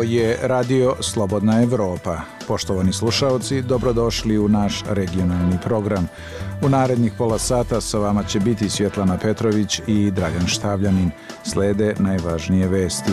je Radio Slobodna Evropa. Poštovani slušaoci, dobrodošli u naš regionalni program. U narednih pola sata sa vama će biti Svjetlana Petrović i Dragan Štavljanin. Slede najvažnije vesti.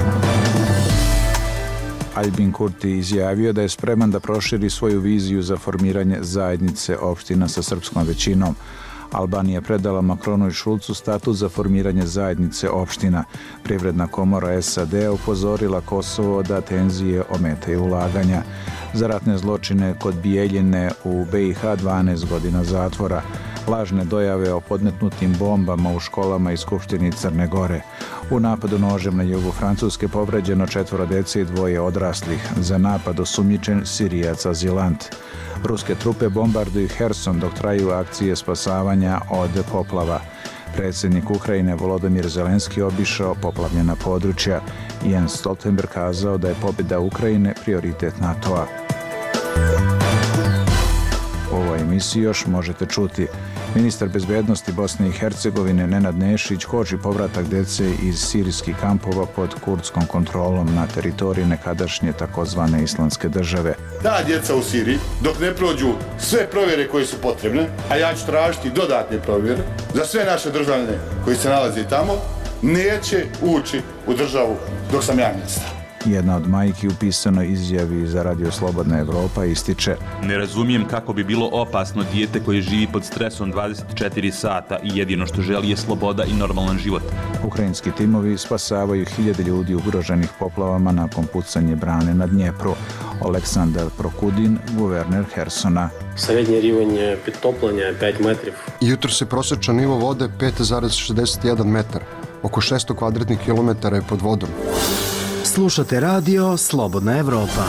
Albin Kurti izjavio da je spreman da proširi svoju viziju za formiranje zajednice opština sa srpskom većinom. Albanija predala Makronu i Šulcu statut za formiranje zajednice opština. Privredna komora SAD upozorila Kosovo da tenzije ometaju ulaganja. Za ratne zločine kod Bijeljine u BiH 12 godina zatvora. Lažne dojave o podmetnutim bombama u školama i Skupštini Crne Gore. U napadu nožem na jugu Francuske povređeno 4 dece i 2 odraslih. Za napad osumnjičen Sirijac azilant. Ruske trupe bombarduju Herson dok traju akcije spasavanja od poplava. Predsjednik Ukrajine Volodymyr Zelenski obišao poplavljena područja. Jens Stoltenberg kazao da je pobjeda Ukrajine prioritet NATO-a. U ovoj emisiji još možete čuti: ministar bezbednosti Bosne i Hercegovine Nenad Nešić koči povratak dece iz sirijskih kampova pod kurdskom kontrolom na teritoriji nekadašnje takozvane Islamske države. Ta djeca u Siriji, dok ne prođu sve provjere koje su potrebne, a ja ću tražiti dodatne provjere za sve naše državljane koji se nalaze tamo, neće ući u državu dok sam ja ministar. Jedna od majki u pisanoj izjavi za Radio Slobodna Evropa ističe: ne razumijem kako bi bilo opasno dijete koje živi pod stresom 24 sata i jedino što želi je sloboda i normalan život. Ukrajinski timovi spasavaju 1000 ljudi ugroženih poplavama nakon pucanje brane na Dnjepru. Oleksandar Prokudin, guverner Hersona. Srednji rivanje pitoplanja je 5 metrov. Jutro se prosječan nivo vode 5,61 metar. Oko 600 kvadratnih kilometara je pod vodom. Slušate Radio Slobodna Evropa.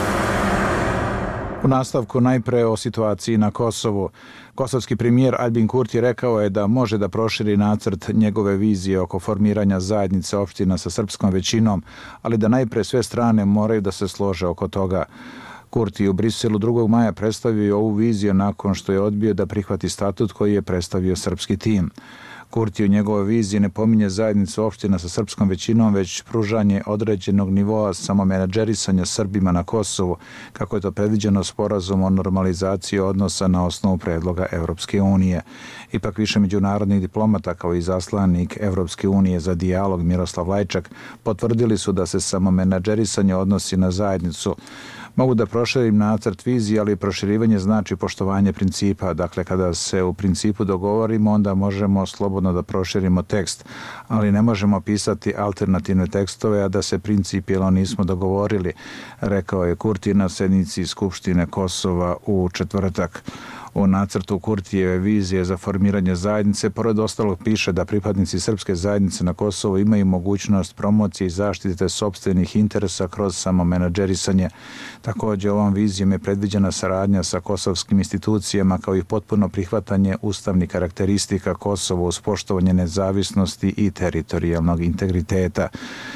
U nastavku najpre o situaciji na Kosovu. Kosovski premijer Albin Kurti rekao je da može da proširi nacrt njegove vizije oko formiranja zajednice opština sa srpskom većinom, ali da najpre sve strane moraju da se slože oko toga. Kurti u Briselu 2. maja predstavio ovu viziju nakon što je odbio da prihvati statut koji je predstavio srpski tim. Kurti u njegovoj viziji ne pominje zajednicu opština sa srpskom većinom, već pružanje određenog nivoa samomenadžerisanja Srbima na Kosovu, kako je to predviđeno sporazum o normalizaciji odnosa na osnovu predloga Evropske unije. Ipak više međunarodnih diplomata kao i zaslanik Evropske unije za dijalog Miroslav Lajčak potvrdili su da se samomenadžerisanje odnosi na zajednicu. Mogu da proširim nacrt vizije, ali proširivanje znači poštovanje principa. Dakle, kada se u principu dogovorimo, onda možemo slobodno da proširimo tekst, ali ne možemo pisati alternativne tekstove, a da se principijelno nismo dogovorili, rekao je Kurti na sednici Skupštine Kosova u četvrtak. U nacrtu Kurtijeve vizije za formiranje zajednice, pored ostalog, piše da pripadnici srpske zajednice na Kosovu imaju mogućnost promocije i zaštite sopstvenih interesa kroz samomenadžerisanje. Također, ovom vizijom je predviđena saradnja sa kosovskim institucijama kao i potpuno prihvatanje ustavnih karakteristika Kosova uz poštovanje nezavisnosti i teritorijalnog integriteta.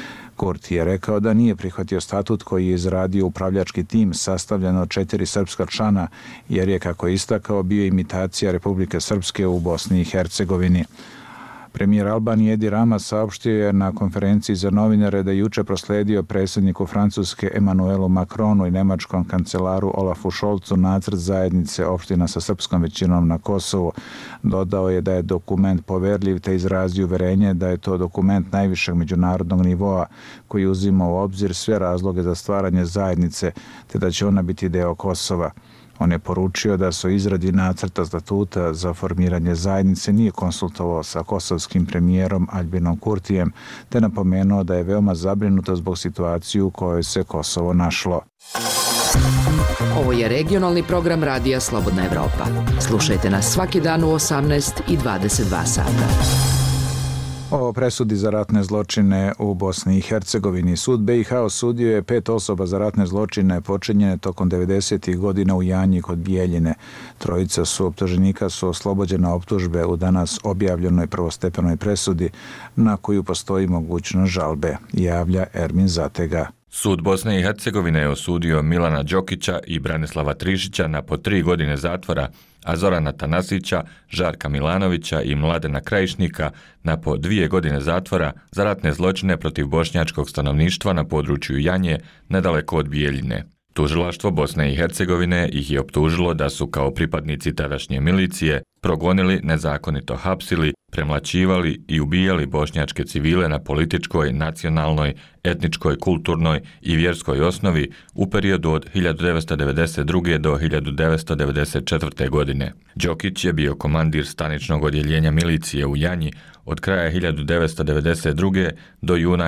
Kurti je rekao da nije prihvatio statut koji je izradio upravljački tim sastavljen od 4 srpska člana, jer je, kako je istakao, bio imitacija Republike Srpske u Bosni i Hercegovini. Premijer Albanije Edi Rama saopštio je na konferenciji za novinare da je juče prosledio predsjedniku Francuske Emmanuelu Macronu i nemačkom kancelaru Olafu Scholzu nacrt zajednice opština sa srpskom većinom na Kosovu. Dodao je da je dokument poverljiv te izrazio uverenje da je to dokument najvišeg međunarodnog nivoa koji uzima u obzir sve razloge za stvaranje zajednice te da će ona biti deo Kosova. On je poručio da se o izradi nacrta statuta za formiranje zajednice nije konsultovao sa kosovskim premijerom Albinom Kurtijem, te napomenuo da je veoma zabrinuto zbog situacije u kojoj se Kosovo našlo. Ovo je regionalni program Radija Slobodna Evropa. Slušajte nas svaki dan u 18 i 22 sata. O presudi za ratne zločine u Bosni i Hercegovini. Sud BiH osudio je 5 osoba za ratne zločine počinjene tokom 90. godina u Janji kod Bijeljine. Trojica su optuženika su oslobođena optužbe u danas objavljenoj prvostepenoj presudi na koju postoji mogućnost žalbe, javlja Ermin Zatega. Sud Bosne i Hercegovine je osudio Milana Đokića i Branislava Trišića na po 3 godine zatvora, a Zorana Tanasića, Žarka Milanovića i Mladena Krajišnika na po 2 godine zatvora za ratne zločine protiv bošnjačkog stanovništva na području Janje, nedaleko od Bijeljine. Tužilaštvo Bosne i Hercegovine ih je optužilo da su kao pripadnici tadašnje milicije progonili, nezakonito hapsili, premlaćivali i ubijali bošnjačke civile na političkoj, nacionalnoj, etničkoj, kulturnoj i vjerskoj osnovi u periodu od 1992. do 1994. godine. Đokić je bio komandir staničnog odjeljenja milicije u Janji od kraja 1992. do juna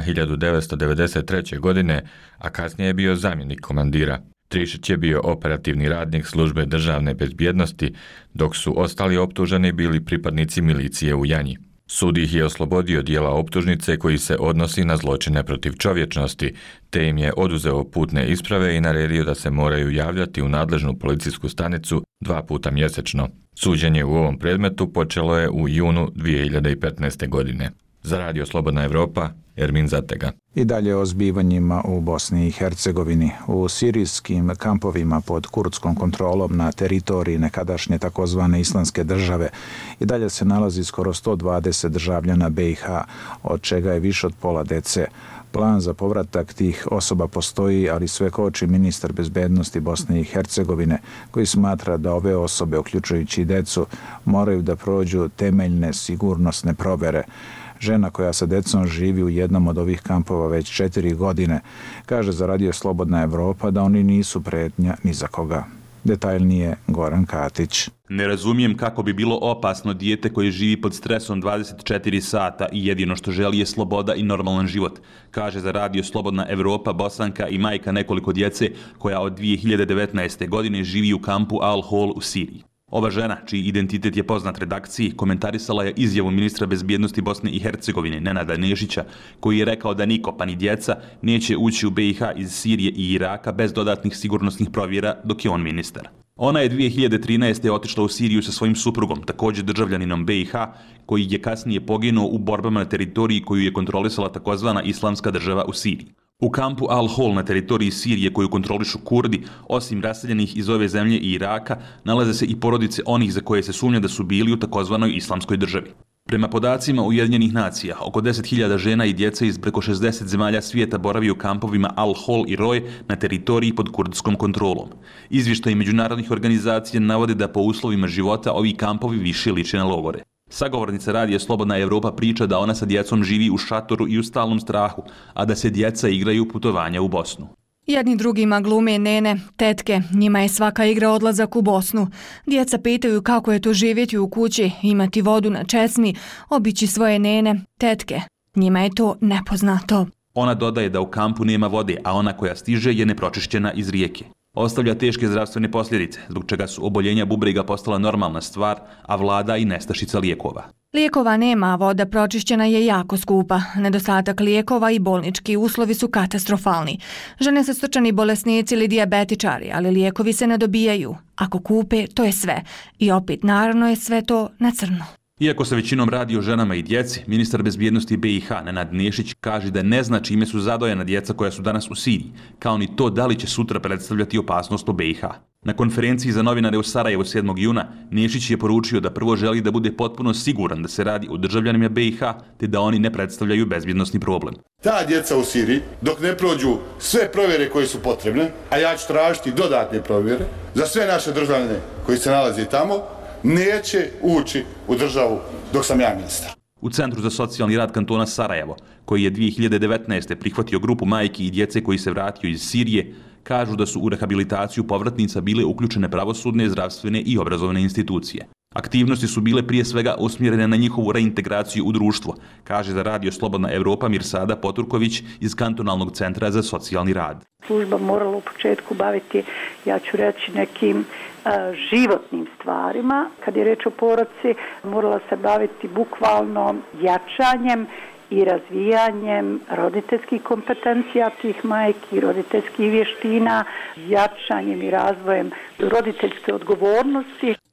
1993. godine, a kasnije je bio zamjenik komandira. Trišić je bio operativni radnik službe državne bezbjednosti, dok su ostali optuženi bili pripadnici milicije u Janji. Sud ih je oslobodio dijela optužnice koji se odnosi na zločine protiv čovječnosti, te im je oduzeo putne isprave i naredio da se moraju javljati u nadležnu policijsku stanicu 2 puta mjesečno. Suđenje u ovom predmetu počelo je u junu 2015. godine. Za Radio Slobodna Evropa, Ermin Zatega. I dalje o zbivanjima u Bosni i Hercegovini. U sirijskim kampovima pod kurdskom kontrolom na teritoriji nekadašnje takozvane Islamske države i dalje se nalazi skoro 120 državljana BiH, od čega je više od pola dece. Plan za povratak tih osoba postoji, ali sve koči ministar bezbednosti Bosne i Hercegovine, koji smatra da ove osobe, uključujući i decu, moraju da prođu temeljne sigurnosne provere. Žena koja sa decom živi u jednom od ovih kampova već 4 godine, kaže za Radio Slobodna Evropa da oni nisu pretnja ni za koga. Detaljnije Goran Katić. Ne razumijem kako bi bilo opasno dijete koje živi pod stresom 24 sata i jedino što želi je sloboda i normalan život, kaže za Radio Slobodna Evropa Bosanka i majka nekoliko djece koja od 2019. godine živi u kampu Al-Hol u Siriji. Ova žena, čiji identitet je poznat redakciji, komentarisala je izjavu ministra bezbjednosti Bosne i Hercegovine Nenada Nešića, koji je rekao da niko, pa ni djeca, neće ući u BiH iz Sirije i Iraka bez dodatnih sigurnosnih provjera dok je on ministar. Ona je 2013. otišla u Siriju sa svojim suprugom, također državljaninom BiH, koji je kasnije poginuo u borbama na teritoriji koju je kontrolisala takozvana Islamska država u Siriji. U kampu Al-Hol na teritoriji Sirije koju kontrolišu Kurdi, osim raseljenih iz ove zemlje i Iraka, nalaze se i porodice onih za koje se sumnja da su bili u takozvanoj Islamskoj državi. Prema podacima Ujedinjenih nacija, oko 10.000 žena i djece iz preko 60 zemalja svijeta boravi u kampovima Al-Hol i Roj na teritoriji pod kurdskom kontrolom. Izvještaji međunarodnih organizacija navode da po uslovima života ovi kampovi više liče na logore. Sagovornica Radija Slobodna Evropa priča da ona sa djecom živi u šatoru i u stalnom strahu, a da se djeca igraju putovanja u Bosnu. Jedni drugima glume nene, tetke, njima je svaka igra odlazak u Bosnu. Djeca pitaju kako je to živjeti u kući, imati vodu na česmi, obići svoje nene, tetke. Njima je to nepoznato. Ona dodaje da u kampu nema vode, a ona koja stiže je nepročišćena iz rijeke. Ostavlja teške zdravstvene posljedice, zbog čega su oboljenja bubrega postala normalna stvar, a vlada i nestašica lijekova. Lijekova nema, voda pročišćena je jako skupa. Nedostatak lijekova i bolnički uslovi su katastrofalni. Žene su srčani bolesnici ili dijabetičari, ali lijekovi se ne dobijaju. Ako kupe, to je sve. I opet, naravno je sve to na crno. Iako se većinom radi o ženama i djeci, ministar bezbjednosti BiH Nenad Nešić kaže da ne zna čime su zadojena djeca koja su danas u Siriji, kao ni to da li će sutra predstavljati opasnost po BiH. Na konferenciji za novinare u Sarajevu 7. juna Nešić je poručio da prvo želi da bude potpuno siguran da se radi o državljanima BiH, te da oni ne predstavljaju bezbjednosni problem. Ta djeca u Siriji, dok ne prođu sve provjere koje su potrebne, a ja ću tražiti dodatne provjere za sve naše državljane koji se nalaze tamo, neće ući u državu dok sam ja ministar. U Centru za socijalni rad kantona Sarajevo, koji je 2019. prihvatio grupu majki i djece koji se vratio iz Sirije, kažu da su u rehabilitaciju povratnica bile uključene pravosudne, zdravstvene i obrazovne institucije. Aktivnosti su bile prije svega usmjerene na njihovu reintegraciju u društvo, kaže za Radio Slobodna Evropa Mirsada Poturković iz Kantonalnog centra za socijalni rad. Služba morala u početku baviti, ja ću reći, nekim životnim stvarima. Kad je reč o porodci, morala se baviti bukvalno jačanjem i razvijanjem roditeljskih kompetencija tih majki, roditeljskih vještina, jačanjem i razvojem roditeljske odgovornosti.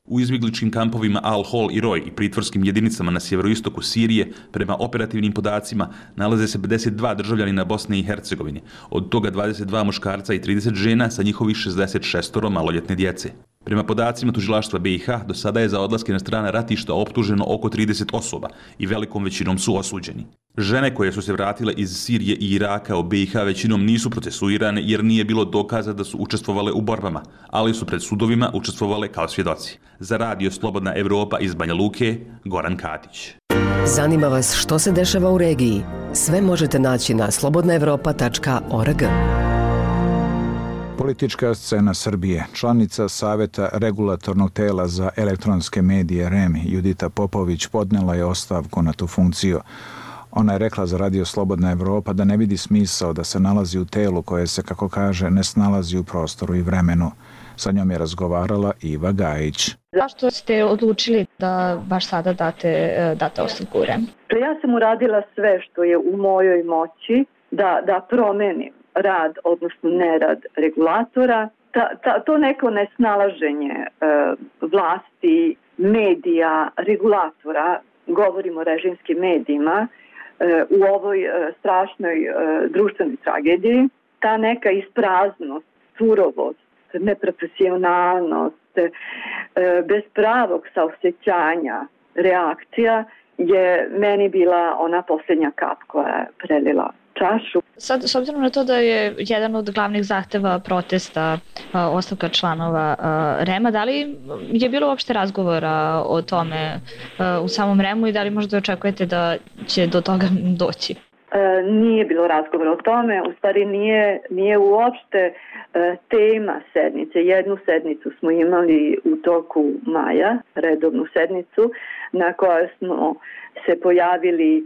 U izbjegličkim kampovima Al-Hol i Roj i pritvorskim jedinicama na sjeveroistoku Sirije, prema operativnim podacima, nalaze se 52 državljanina Bosne i Hercegovine, od toga 22 muškarca i 30 žena sa njihovih 66 maloljetne djece. Prema podacima tužilaštva BiH, do sada je za odlaske na strana ratišta optuženo oko 30 osoba i velikom većinom su osuđeni. Žene koje su se vratile iz Sirije i Iraka u BiH većinom nisu procesuirane jer nije bilo dokaza da su učestvovale u borbama, ali su pred sudovima učestvovale kao svjedoci. Za Radio Slobodna Evropa iz Banja Luke, Goran Katić. Zanima vas što se dešava u regiji? Sve možete naći na slobodnaevropa.org. Politička scena Srbije. Članica Saveta regulatornog tela za elektronske medije REM Judita Popović podnela je ostavku na tu funkciju. Ona je rekla za Radio Slobodna Evropa da ne vidi smisao da se nalazi u telu koje se, kako kaže, ne snalazi u prostoru i vremenu. Sa njom je razgovarala Iva Gajić. Zašto ste odlučili da baš sada date ostavku u REM? Ja sam uradila sve što je u mojoj moći da promenim rad, odnosno nerad regulatora. To neko nesnalaženje vlasti, medija, regulatora, govorimo o režimskim medijima, u ovoj strašnoj društvenoj tragediji, ta neka ispraznost, surovost, neprofesionalnost, bez pravog saosjećanja, reakcija je meni bila ona posljednja kap koja je prelila čašu. Sad, s obzirom na to da je jedan od glavnih zahteva protesta ostavka članova REM-a, da li je bilo uopšte razgovora o tome u samom REM-u i da li možda očekujete da će do toga doći? Nije bilo razgovora o tome, u stvari nije uopšte tema sednice. Jednu sednicu smo imali u toku maja, redovnu sednicu, na kojoj smo se pojavili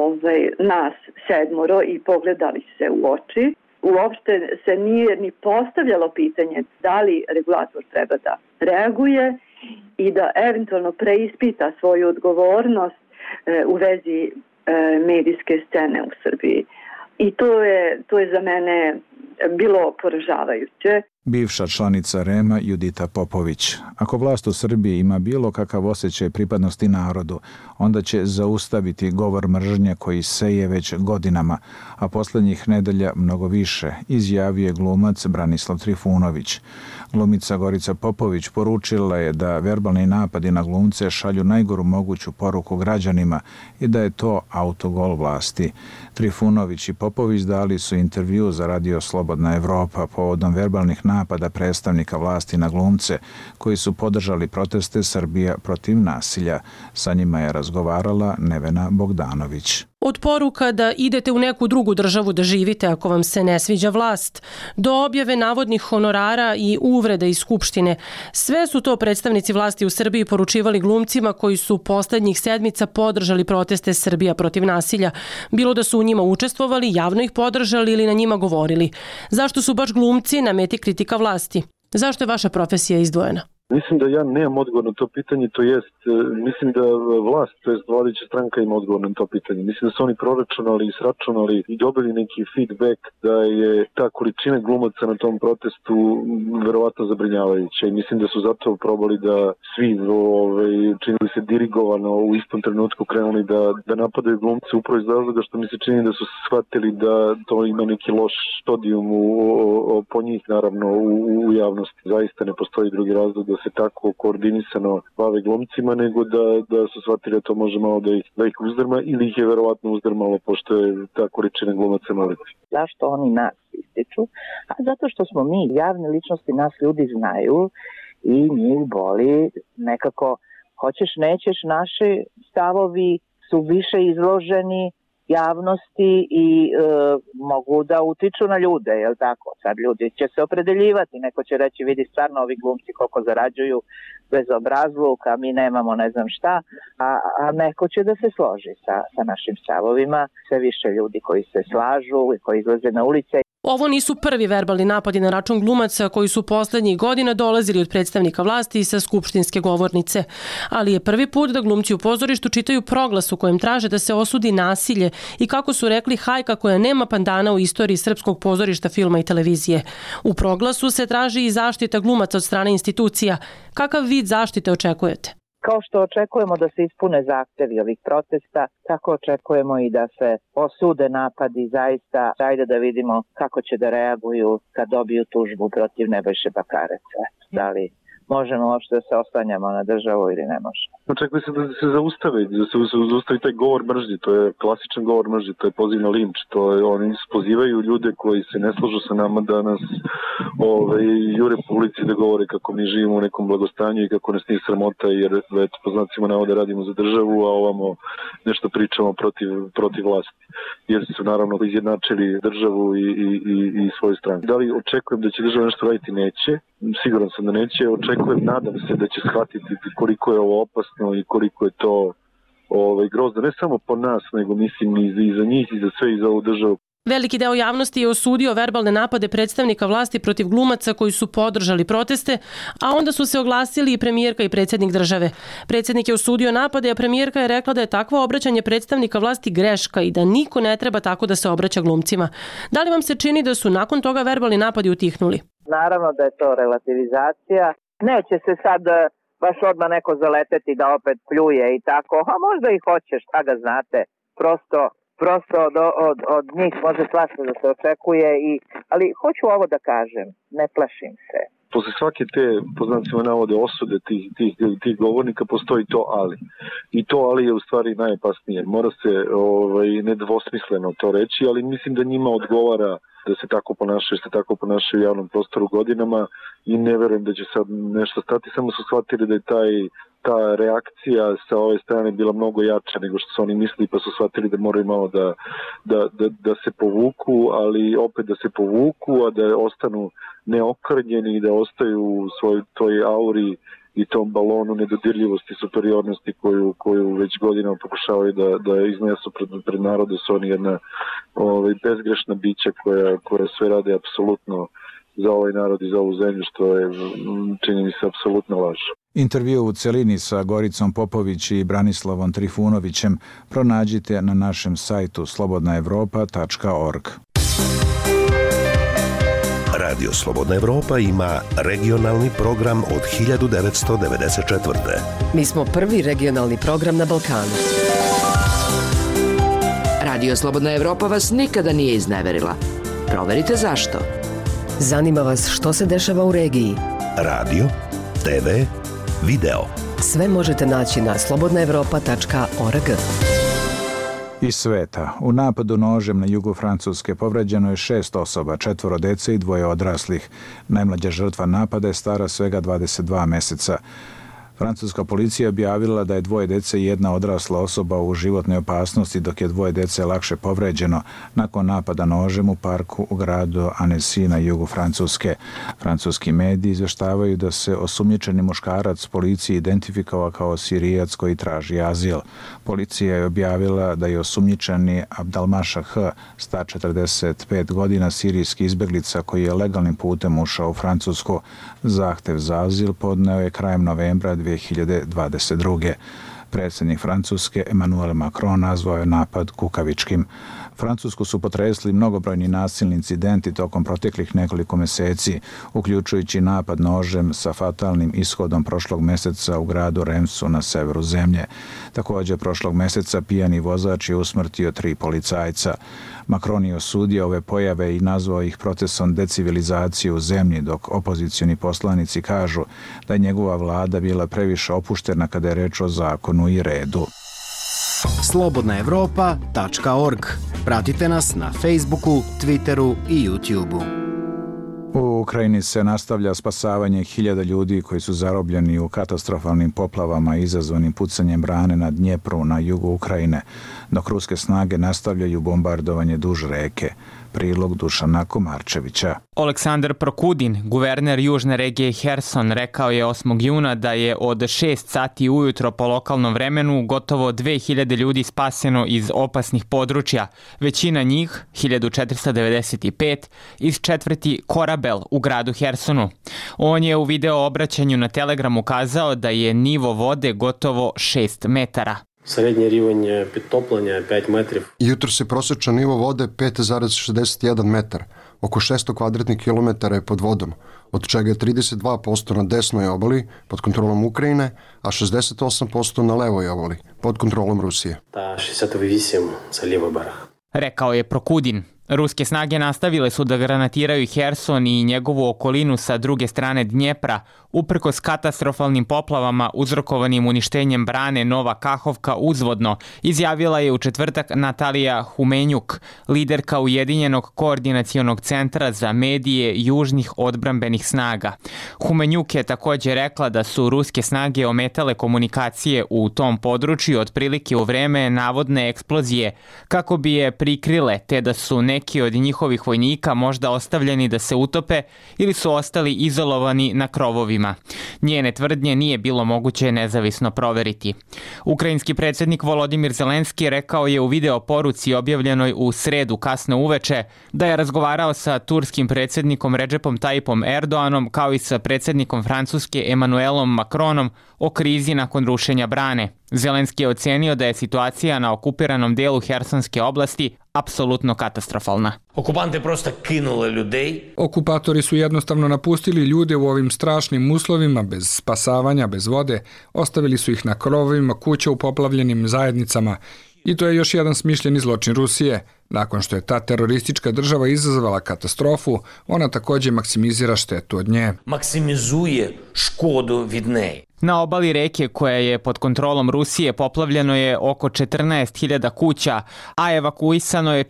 nas 7 i pogledali se u oči. Uopšte se nije ni postavljalo pitanje da li regulator treba da reaguje i da eventualno preispita svoju odgovornost u vezi medijske scene u Srbiji. I to je za mene bilo poražavajuće. Bivša članica REM-a Judita Popović. Ako vlast u Srbiji ima bilo kakav osjećaj pripadnosti narodu, onda će zaustaviti govor mržnje koji seje već godinama, a posljednjih nedelja mnogo više, izjavio je glumac Branislav Trifunović. Glumica Gorica Popović poručila je da verbalni napadi na glumce šalju najgoru moguću poruku građanima i da je to autogol vlasti. Trifunović i Popović dali su intervju za Radio Slobodna Evropa povodom verbalnih napada predstavnika vlasti na glumce koji su podržali proteste Srbija protiv nasilja. Sa njima je razgovarala Nevena Bogdanović. Od poruka da idete u neku drugu državu da živite ako vam se ne sviđa vlast, do objave navodnih honorara i uvreda iz Skupštine. Sve su to predstavnici vlasti u Srbiji poručivali glumcima koji su poslednjih sedmica podržali proteste Srbija protiv nasilja. Bilo da su u njima učestvovali, javno ih podržali ili na njima govorili. Zašto su baš glumci na meti kritika vlasti? Zašto je vaša profesija izdvojena? Mislim da ja nemam odgovor na to pitanje, to jest, mislim da vlast, to jest vladajuća stranka ima odgovor na to pitanje. Mislim da su oni proračunali i sračunali i dobili neki feedback da je ta količina glumaca na tom protestu verovatno zabrinjavajuća i mislim da su zato probali da svi činili se dirigovano u istom trenutku krenuli da napadaju glumce upravo iz razloga što mi se čini da su shvatili da to ima neki loš stodijum po njih naravno u javnosti. Zaista ne postoji drugi razlog da se tako koordinisano bave glumcima, nego da su shvatili da to može malo da ih uzdrma ili ih je verovatno uzdrmalo pošto je ta količina glumaca na ulici. Zašto oni nas ističu? A zato što smo mi javne ličnosti, nas ljudi znaju i njih boli nekako hoćeš nećeš, naši stavovi su više izloženi javnosti i mogu da utiču na ljude, jel tako? Sad ljudi će se opredeljivati, neko će reći vidi stvarno ovi glumci koliko zarađuju bez obrazluka, mi nemamo ne znam šta, a neko će da se složi sa našim stavovima, sve više ljudi koji se slažu i koji izlaze na ulice. Ovo nisu prvi verbalni napadi na račun glumaca koji su poslednjih godina dolazili od predstavnika vlasti i sa skupštinske govornice. Ali je prvi put da glumci u pozorištu čitaju proglas u kojem traže da se osudi nasilje i, kako su rekli, hajka koja nema pandana u istoriji srpskog pozorišta, filma i televizije. U proglasu se traži i zaštita glumaca od strane institucija. Kakav vid zaštite očekujete? Kao što očekujemo da se ispune zahtevi ovih protesta, tako očekujemo i da se osude napadi zaista. Ajde da vidimo kako će da reaguju kad dobiju tužbu protiv Nebojše Bakareca. Da li možemo uopšte da se oslanjamo na državu ili ne možemo. Očekuje se da se zaustavi taj govor mržnje, to je klasičan govor mržnje, to je poziv na linč, oni pozivaju ljude koji se ne slažu sa nama da nas jure po ulici da govore kako mi živimo u nekom blagostanju i kako nas nije sramota, jer po znacima navoda radimo za državu, a ovamo nešto pričamo protiv vlasti, jer su naravno izjednačili državu i svoju stranu. Da li očekujem da će država nešto raditi? Neće. Siguran sam da neće. Očekujem, nadam se da će shvatiti koliko je ovo opasno i koliko je to grozno, ne samo po nas, nego mislim i za njih i za sve i za ovu državu. Veliki deo javnosti je osudio verbalne napade predstavnika vlasti protiv glumaca koji su podržali proteste, a onda su se oglasili i premijerka i predsjednik države. Predsjednik je osudio napade, a premijerka je rekla da je takvo obraćanje predstavnika vlasti greška i da niko ne treba tako da se obraća glumcima. Da li vam se čini da su nakon toga verbalni napadi utihnuli? Naravno da je to relativizacija. Neće se sad baš odmah neko zaleteti da opet pljuje i tako. A možda i hoće, šta ga znate. Prosto od njih može svašta da se očekuje, ali hoću ovo da kažem, ne plašim se. Posle svake te, po znacima navode, osude tih govornika postoji to ali. I to ali je u stvari najopasnije. Mora se nedvosmisleno to reći, ali mislim da njima odgovara da se tako ponašaju u javnom prostoru godinama i ne verujem da će sad nešto stati. Samo su shvatili da je ta reakcija sa ove strane bila mnogo jača nego što su oni mislili, pa su shvatili da moraju malo da se povuku, ali opet da se povuku, a da ostanu neokrnjeni i da ostaju u svojoj toj auri i tom balonu nedodirljivosti, superiornosti koju već godinama pokušavaju da iznesu pred narode. Su oni jedna bezgrešna bića koja sve rade apsolutno za ovaj narod i za ovu zemlju, što je, čini mi se, apsolutno laž. Intervju u celini sa Goricom Popović i Branislavom Trifunovićem pronađite na našem sajtu slobodnaevropa.org. Radio Slobodna Evropa ima regionalni program od 1994. Mi smo prvi regionalni program na Balkanu. Radio Slobodna Evropa vas nikada nije izneverila. Proverite zašto. Zanima vas što se dešava u regiji. Radio, TV, video. Sve možete naći na slobodnaevropa.org. Iz sveta. U napadu nožem na jugu Francuske povređeno je 6 osoba, 4 dece i 2 odraslih. Najmlađa žrtva napada je stara svega 22 meseca. Francuska policija objavila da je 2 dece i 1 odrasla osoba u životnoj opasnosti, dok je 2 dece lakše povređeno nakon napada nožem u parku u gradu Annecy na jugu Francuske. Francuski mediji izveštavaju da se osumnjičeni muškarac policiji identifikovao kao Sirijac koji traži azil. Policija je objavila da je osumnjičeni Abdelmaša H., star 45 godina, sirijski izbeglica koji je legalnim putem ušao u Francusku. Zahtev za azil podneo je krajem novembra 2022. Predsjednik Francuske Emmanuel Macron nazvao je napad kukavičkim. Francusku su potresli mnogobrojni nasilni incidenti tokom proteklih nekoliko meseci, uključujući napad nožem sa fatalnim ishodom prošlog meseca u gradu Remsu na severu zemlje. Također prošlog meseca pijani vozač je usmrtio 3 policajca. Macron je osudio ove pojave i nazvao ih procesom decivilizacije u zemlji, dok opozicioni poslanici kažu da je njegova vlada bila previše opuštena kada je reč o zakonu i redu. slobodnaevropa.org. Pratite nas na Facebooku, Twitteru i YouTubeu. U Ukrajini se nastavlja spasavanje 1000 ljudi koji su zarobljeni u katastrofalnim poplavama izazvanim pucanjem brane na Dnjepru na jugu Ukrajine, dok ruske snage nastavljaju bombardovanje duž reke. Prilog Dušana Komarčevića. Aleksandar Prokudin, guverner južne regije Herson, rekao je 8. juna da je od 6 sati ujutro po lokalnom vremenu gotovo 2000 ljudi spaseno iz opasnih područja, većina njih, 1495, iz četvrti Korabel u gradu Hersonu. On je u video obraćanju na Telegramu kazao da je nivo vode gotovo 6 metara. Srednji rivanje pitoplanja je 5 metrov. Jutro se prosječan nivo vode 5,61 metar. Oko 600 kvadratnih kilometara je pod vodom, od čega je 32% na desnoj obali pod kontrolom Ukrajine, a 68% na levoj obali pod kontrolom Rusije. Ta 68 za levoj barah. Rekao je Prokudin. Ruske snage nastavile su da granatiraju Herson i njegovu okolinu sa druge strane Dnjepra, uprkos katastrofalnim poplavama uzrokovanim uništenjem brane Nova Kahovka uzvodno, izjavila je u četvrtak Natalija Humenjuk, liderka Ujedinjenog koordinacionog centra za medije južnih odbrambenih snaga. Humenjuk je također rekla da su ruske snage ometale komunikacije u tom području otprilike u vreme navodne eksplozije, kako bi je prikrile, te da su neki od njihovih vojnika možda ostavljeni da se utope ili su ostali izolovani na krovovima. Njene tvrdnje nije bilo moguće nezavisno proveriti. Ukrajinski predsjednik Volodimir Zelenski rekao je u video poruci objavljenoj u sredu kasno uveče da je razgovarao sa turskim predsjednikom Redžepom Tajipom Erdoanom kao i sa predsjednikom Francuske Emmanuelom Macronom o krizi nakon rušenja brane. Zelenski je ocenio da je situacija na okupiranom delu Hersonske oblasti apsolutno katastrofalna. Okupanti prosto kinuli ljudi. Okupatori su jednostavno napustili ljude u ovim strašnim uslovima, bez spasavanja, bez vode, ostavili su ih na krovovima kuća u poplavljenim zajednicama. I to je još jedan smišljeni zločin Rusije. Nakon što je ta teroristička država izazvala katastrofu, ona također maksimizira štetu od nje. Maksimizuje škodu vid nje. Na obali reke koja je pod kontrolom Rusije poplavljeno je oko 14.000 kuća, a evakuisano je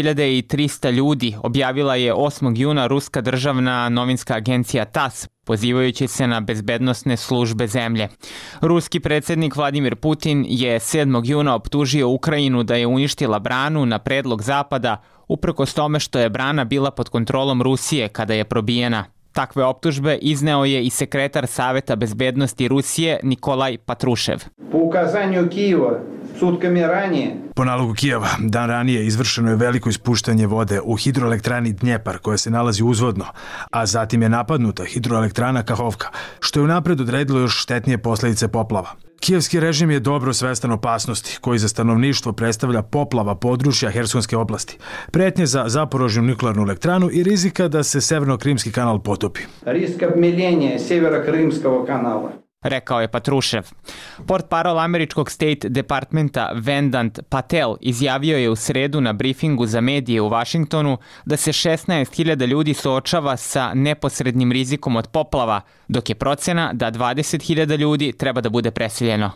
4.300 ljudi, objavila je 8. juna ruska državna novinska agencija TASS, pozivajući se na bezbednosne službe zemlje. Ruski predsjednik Vladimir Putin je 7. juna optužio Ukrajinu da je uništila branu na predlog Zapada, uprkos tome što je brana bila pod kontrolom Rusije kada je probijena. Takve optužbe izneo je i sekretar Saveta bezbednosti Rusije Nikolaj Patrušev. Po ukazanju Kijeva, sutkami ranije. Po nalogu Kijeva, dan ranije izvršeno je veliko ispuštanje vode u hidroelektrani Dnjepar koja se nalazi uzvodno, a zatim je napadnuta hidroelektrana Kahovka, što je unapred odredilo još štetnije posljedice poplava. Kijevski režim je dobro svestan opasnosti koji za stanovništvo predstavlja poplava područja Hersonske oblasti, pretnje za Zaporožnju nuklearnu elektranu i rizika da se Severno-Krimski kanal potopi. Risk obmiljenja Severno-Krimskog kanala. Rekao je Patrušev. Portparol američkog State Departmenta Vendant Patel izjavio je u sredu na brifingu za medije u Vašingtonu da se 16.000 ljudi suočava sa neposrednim rizikom od poplava, dok je procena da 20.000 ljudi treba da bude preseljeno.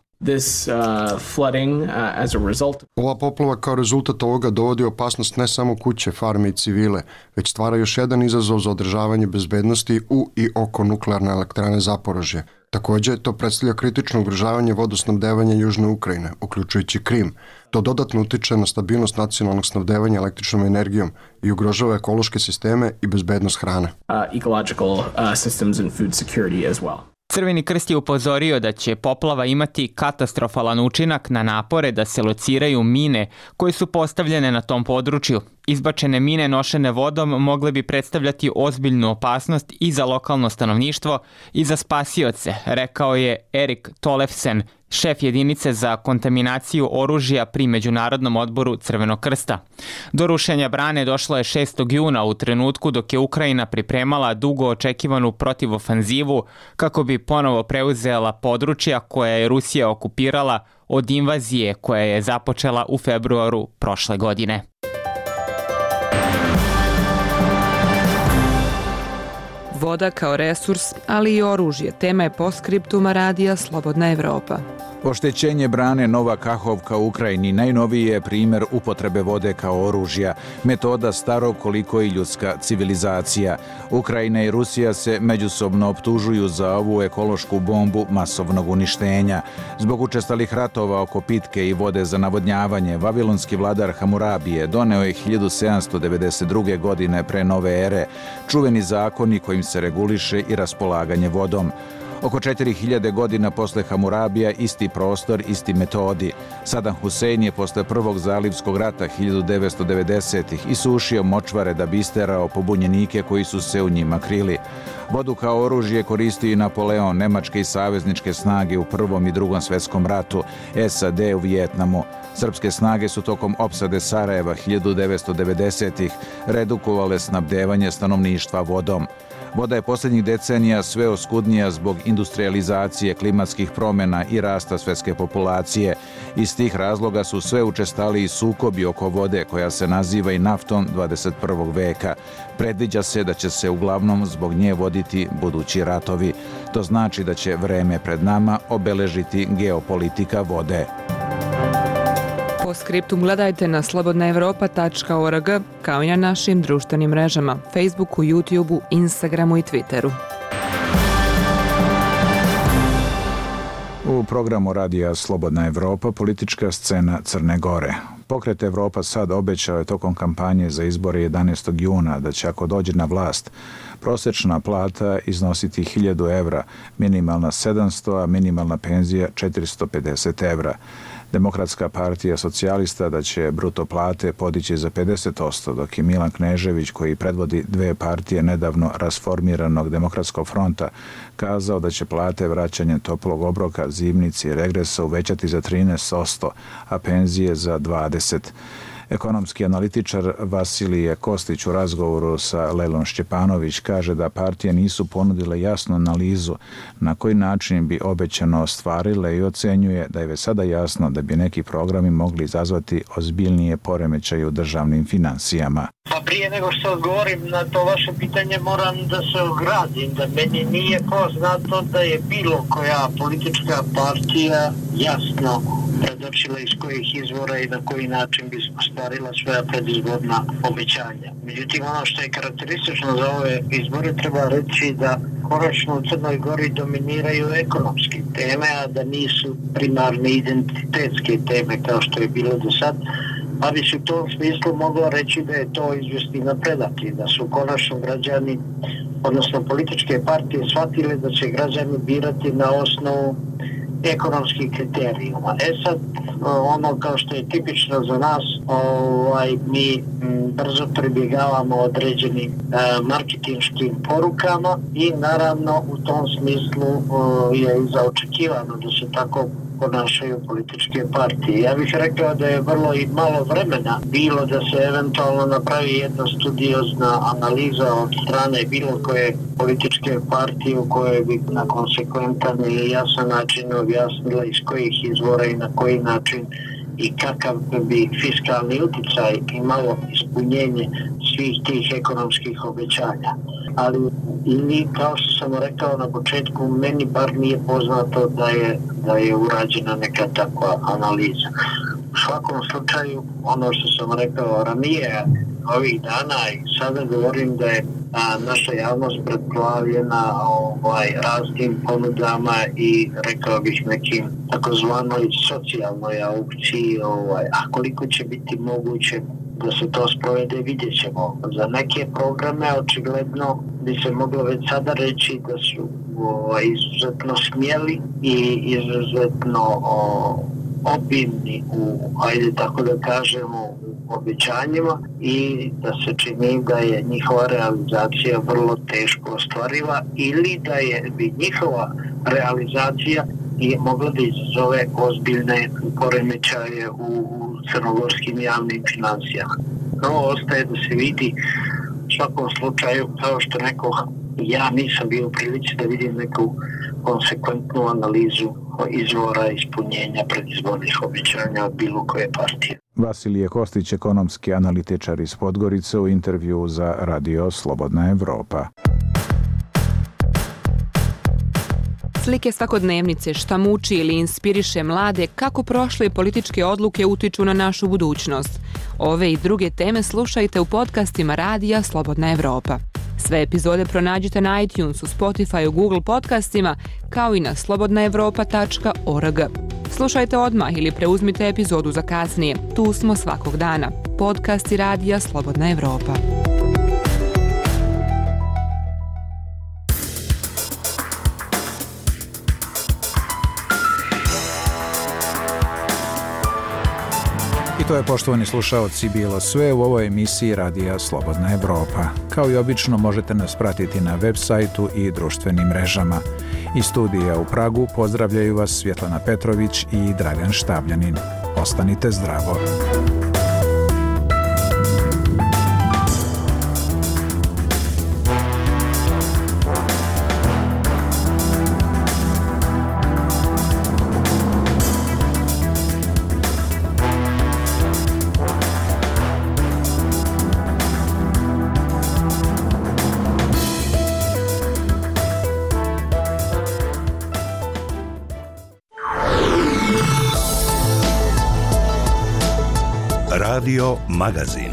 Ova poplava kao rezultat ovoga dovodi opasnost ne samo kuće, farme i civile, već stvara još jedan izazov za održavanje bezbednosti u i oko nuklearne elektrane Zaporožje. Također, to predstavlja kritično ugrožavanje vodosnabdevanja Južne Ukrajine, uključujući Krim. To dodatno utiče na stabilnost nacionalnog snabdevanja električnom energijom i ugrožava ekološke sisteme i bezbednost hrane. Crveni krst je upozorio da će poplava imati katastrofalan učinak na napore da se lociraju mine koje su postavljene na tom području. Izbačene mine nošene vodom mogle bi predstavljati ozbiljnu opasnost i za lokalno stanovništvo i za spasioce, rekao je Erik Tolefsen, šef jedinice za kontaminaciju oružja pri Međunarodnom odboru Crvenog krsta. Do rušenja brane došlo je 6. juna u trenutku dok je Ukrajina pripremala dugo očekivanu protivofanzivu kako bi ponovo preuzela područja koja je Rusija okupirala od invazije koja je započela u februaru prošle godine. Voda kao resurs, ali i oružje, tema je postskriptuma radija Slobodna Evropa. Oštećenje brane Nova Kahovka u Ukrajini najnoviji je primjer upotrebe vode kao oružja, metoda starog koliko i ljudska civilizacija. Ukrajina i Rusija se međusobno optužuju za ovu ekološku bombu masovnog uništenja. Zbog učestalih ratova oko pitke i vode za navodnjavanje, vavilonski vladar Hamurabije doneo je 1792. godine pre nove ere čuveni zakoni kojim se reguliše i raspolaganje vodom. Oko 4000 godina posle Hamurabija isti prostor, isti metodi. Saddam Hussein je posle prvog zalivskog rata 1990-ih isušio močvare da bi isterao pobunjenike koji su se u njima krili. Vodu kao oružje koristio i Napoleon, nemačke i savezničke snage u Prvom i Drugom svjetskom ratu, SAD u Vijetnamu. Srpske snage su tokom opsade Sarajeva 1990-ih redukovale snabdevanje stanovništva vodom. Voda je posljednjih decenija sve oskudnija zbog industrializacije, klimatskih promjena i rasta svjetske populacije. Iz tih razloga su sve učestaliji sukobi oko vode koja se naziva i naftom 21. veka. Predviđa se da će se uglavnom zbog nje voditi budući ratovi. To znači da će vreme pred nama obeležiti geopolitika vode. Postskriptum gledajte na slobodnaevropa.org kao i na našim društvenim mrežama, Facebooku, YouTubeu, Instagramu i Twitteru. U programu radija Slobodna Evropa politička scena Crne Gore. Pokret Evropa sad obećao je tokom kampanje za izbore 11. juna da će ako dođe na vlast prosječna plata iznositi 1000 evra, minimalna 700, a minimalna penzija 450 evra. Demokratska partija socijalista da će bruto plate podići za 50%, dok je Milan Knežević, koji predvodi dve partije nedavno rasformiranog Demokratskog fronta, kazao da će plate vraćanjem toplog obroka, zimnici i regresa uvećati za 13%, a penzije za 20%. Ekonomski analitičar Vasilije Kostić u razgovoru sa Lejlom Šćepanović kaže da partije nisu ponudile jasnu analizu na koji način bi obećano ostvarile i ocenjuje da je već sada jasno da bi neki programi mogli izazvati ozbiljnije poremećaje u državnim finansijama. Pa prije nego što odgovorim na to vaše pitanje moram da se ogradim, da meni nije poznato da je bilo koja politička partija jasno predočila iz kojih izvora i na koji način bi ostvarila svoja predizborna obećanja. Međutim, ono što je karakteristično za ove izbore treba reći da konačno u Crnoj Gori dominiraju ekonomske teme, a da nisu primarne identitetske teme kao što je bilo do sad. Pa bi se u tom smislu moglo reći da je to izvesti napredak i da su konačno građani, odnosno političke partije, shvatile da će građani birati na osnovu ekonomskih kriterijuma. Sad, ono kao što je tipično za nas, mi brzo pribjegavamo određenim marketinškim porukama i naravno u tom smislu je i zaočekivano da se tako ponašaju političke partije. Ja bih rekao da je vrlo i malo vremena bilo da se eventualno napravi jedna studiozna analiza od strane bilo koje političke partije u kojoj bi na konsekventan i jasan način objasnila iz kojih izvora i na koji način i kakav bi fiskalni uticaj imalo ispunjenje svih tih ekonomskih obećanja. Ali ili, kao što sam rekao na početku, meni bar nije poznato da je urađena neka takva analiza. U svakom slučaju, ono što sam rekao ranije, ovih dana i sada govorim da je naša javnost preplavljena raznim ponudama i rekao bih nekim takozvanoj socijalnoj aukciji, a koliko će biti moguće da se to sprovede, vidjet ćemo. Za neke programe očigledno bi se moglo već sada reći da su izuzetno smjeli i izuzetno obimni ajde tako da kažemo, u obećanjima i da se čini da je njihova realizacija vrlo teško ostvariva ili da bi njihova realizacija mogla da izazove ozbiljne poremećaje u crnogorskim javnim financijama. No, ostaje da se vidi. U svakom slučaju, kao što rekao, ja nisam bio u prilici da vidim neku konsekventnu analizu izvora ispunjenja predizbornih obećanja od bilo koje partije. Vasilije Kostić, ekonomski analitičar iz Podgorice, u intervju za Radio Slobodna Evropa. Slike svakodnevnice, šta muči ili inspiriše mlade, kako prošle političke odluke utiču na našu budućnost. Ove i druge teme slušajte u podcastima Radija Slobodna Evropa. Sve epizode pronađite na iTunesu, Spotifyu, Google podcastima, kao i na slobodnaevropa.org. Slušajte odmah ili preuzmite epizodu za kasnije. Tu smo svakog dana. Podcasti Radija Slobodna Evropa. I to je, poštovani slušaoci, bilo sve u ovoj emisiji Radija Slobodna Evropa. Kao i obično možete nas pratiti na web sajtu i društvenim mrežama. Iz studija u Pragu pozdravljaju vas Svjetlana Petrović i Dragan Štavljanin. Ostanite zdravo. Radio Magazin.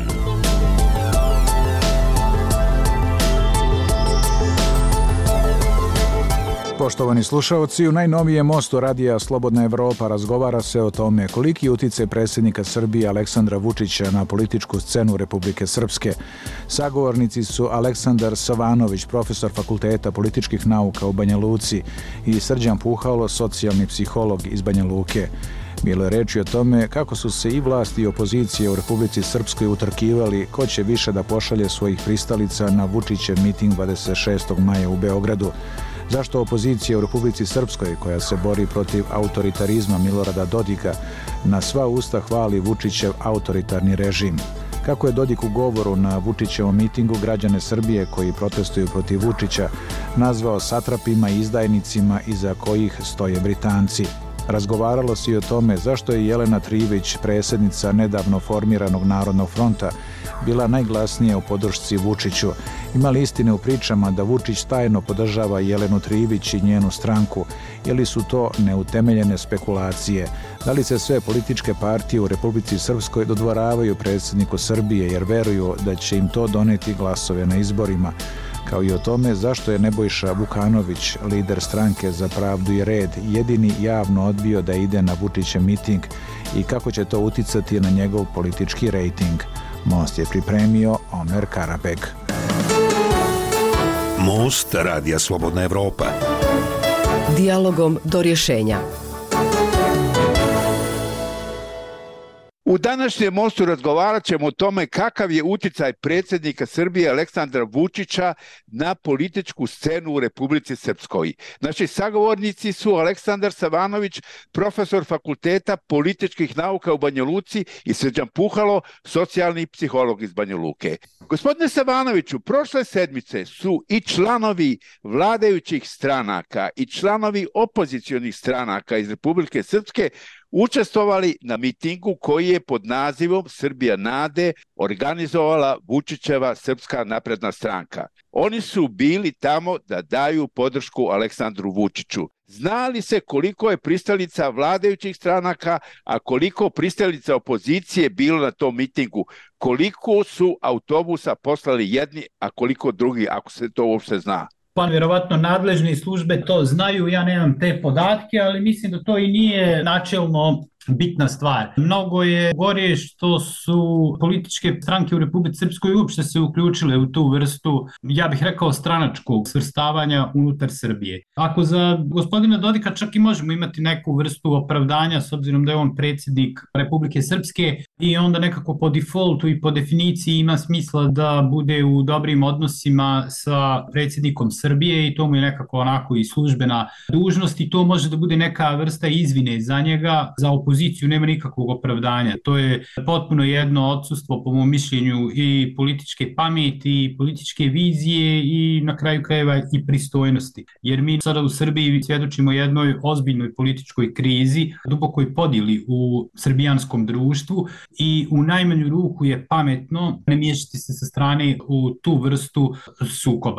Poštovani slušaoci, u najnovijem mostu Radija Slobodna Evropa razgovara se o tome koliki je uticaj predsjednika Srbije Aleksandra Vučića na političku scenu Republike Srpske. Sagovornici su Aleksandar Savanović, profesor Fakulteta političkih nauka u Banja Luci, i Srđan Puhalo, socijalni psiholog iz Banja Luke. Bilo je reči o tome kako su se i vlasti i opozicije u Republici Srpskoj utrkivali ko će više da pošalje svojih pristalica na Vučićev miting 26. maja u Beogradu. Zašto opozicija u Republici Srpskoj, koja se bori protiv autoritarizma Milorada Dodika, na sva usta hvali Vučićev autoritarni režim? Kako je Dodik u govoru na Vučićevom mitingu građane Srbije koji protestuju protiv Vučića nazvao satrapima i izdajnicima iza kojih stoje Britanci? Razgovaralo se i o tome zašto je Jelena Trivić, predsjednica nedavno formiranog Narodnog fronta, bila najglasnija u podršci Vučiću. Ima li istine u pričama da Vučić tajno podržava Jelenu Trivić i njenu stranku, ili su to neutemeljene spekulacije? Da li se sve političke partije u Republici Srpskoj dodvoravaju predsjedniku Srbije jer veruju da će im to doneti glasove na izborima? Kao i o tome zašto je Nebojša Vukanović, lider stranke Za pravdu i red, jedini javno odbio da ide na Vučićev miting i kako će to uticati na njegov politički rejting. Most je pripremio Omer Karabeg. Most Radija Slobodna Evropa. Dijalogom do rješenja. U današnjem mostu razgovarat ćemo o tome kakav je uticaj predsjednika Srbije Aleksandra Vučića na političku scenu u Republici Srpskoj. Naši sagovornici su Aleksandar Savanović, profesor Fakulteta političkih nauka u Banja Luci, i Srđan Puhalo, socijalni psiholog iz Banja Luke. Gospodine Savanoviću, prošle sedmice su i članovi vladajućih stranaka i članovi opozicionih stranaka iz Republike Srpske učestvovali na mitingu koji je pod nazivom Srbija nade organizovala Vučićeva Srpska napredna stranka. Oni su bili tamo da daju podršku Aleksandru Vučiću. Zna li se koliko je pristalica vladajućih stranaka, a koliko pristalica opozicije bilo na tom mitingu? Koliko su autobusa poslali jedni, a koliko drugi, ako se to uopšte zna? Pa vjerovatno nadležne službe to znaju, ja nemam te podatke, ali mislim da to i nije načelno bitna stvar. Mnogo je gore što su političke stranke u Republici Srpskoj uopšte se uključile u tu vrstu, ja bih rekao, stranačkog svrstavanja unutar Srbije. Ako za gospodina Dodika čak i možemo imati neku vrstu opravdanja, s obzirom da je on predsjednik Republike Srpske i onda nekako po defaultu i po definiciji ima smisla da bude u dobrim odnosima sa predsjednikom Srbije i to mu je nekako onako i službena dužnost i to može da bude neka vrsta izvine za njega, za opoziciju nema nikakvog opravdanja. To je potpuno jedno odsustvo, po mom mišljenju, i političke pameti, i političke vizije i na kraju krajeva i pristojnosti. Jer mi sada u Srbiji svjedočimo jednoj ozbiljnoj političkoj krizi, dubokoj podjeli u srbijanskom društvu i u najmanju ruku je pametno ne miješati se sa strane u tu vrstu sukoba.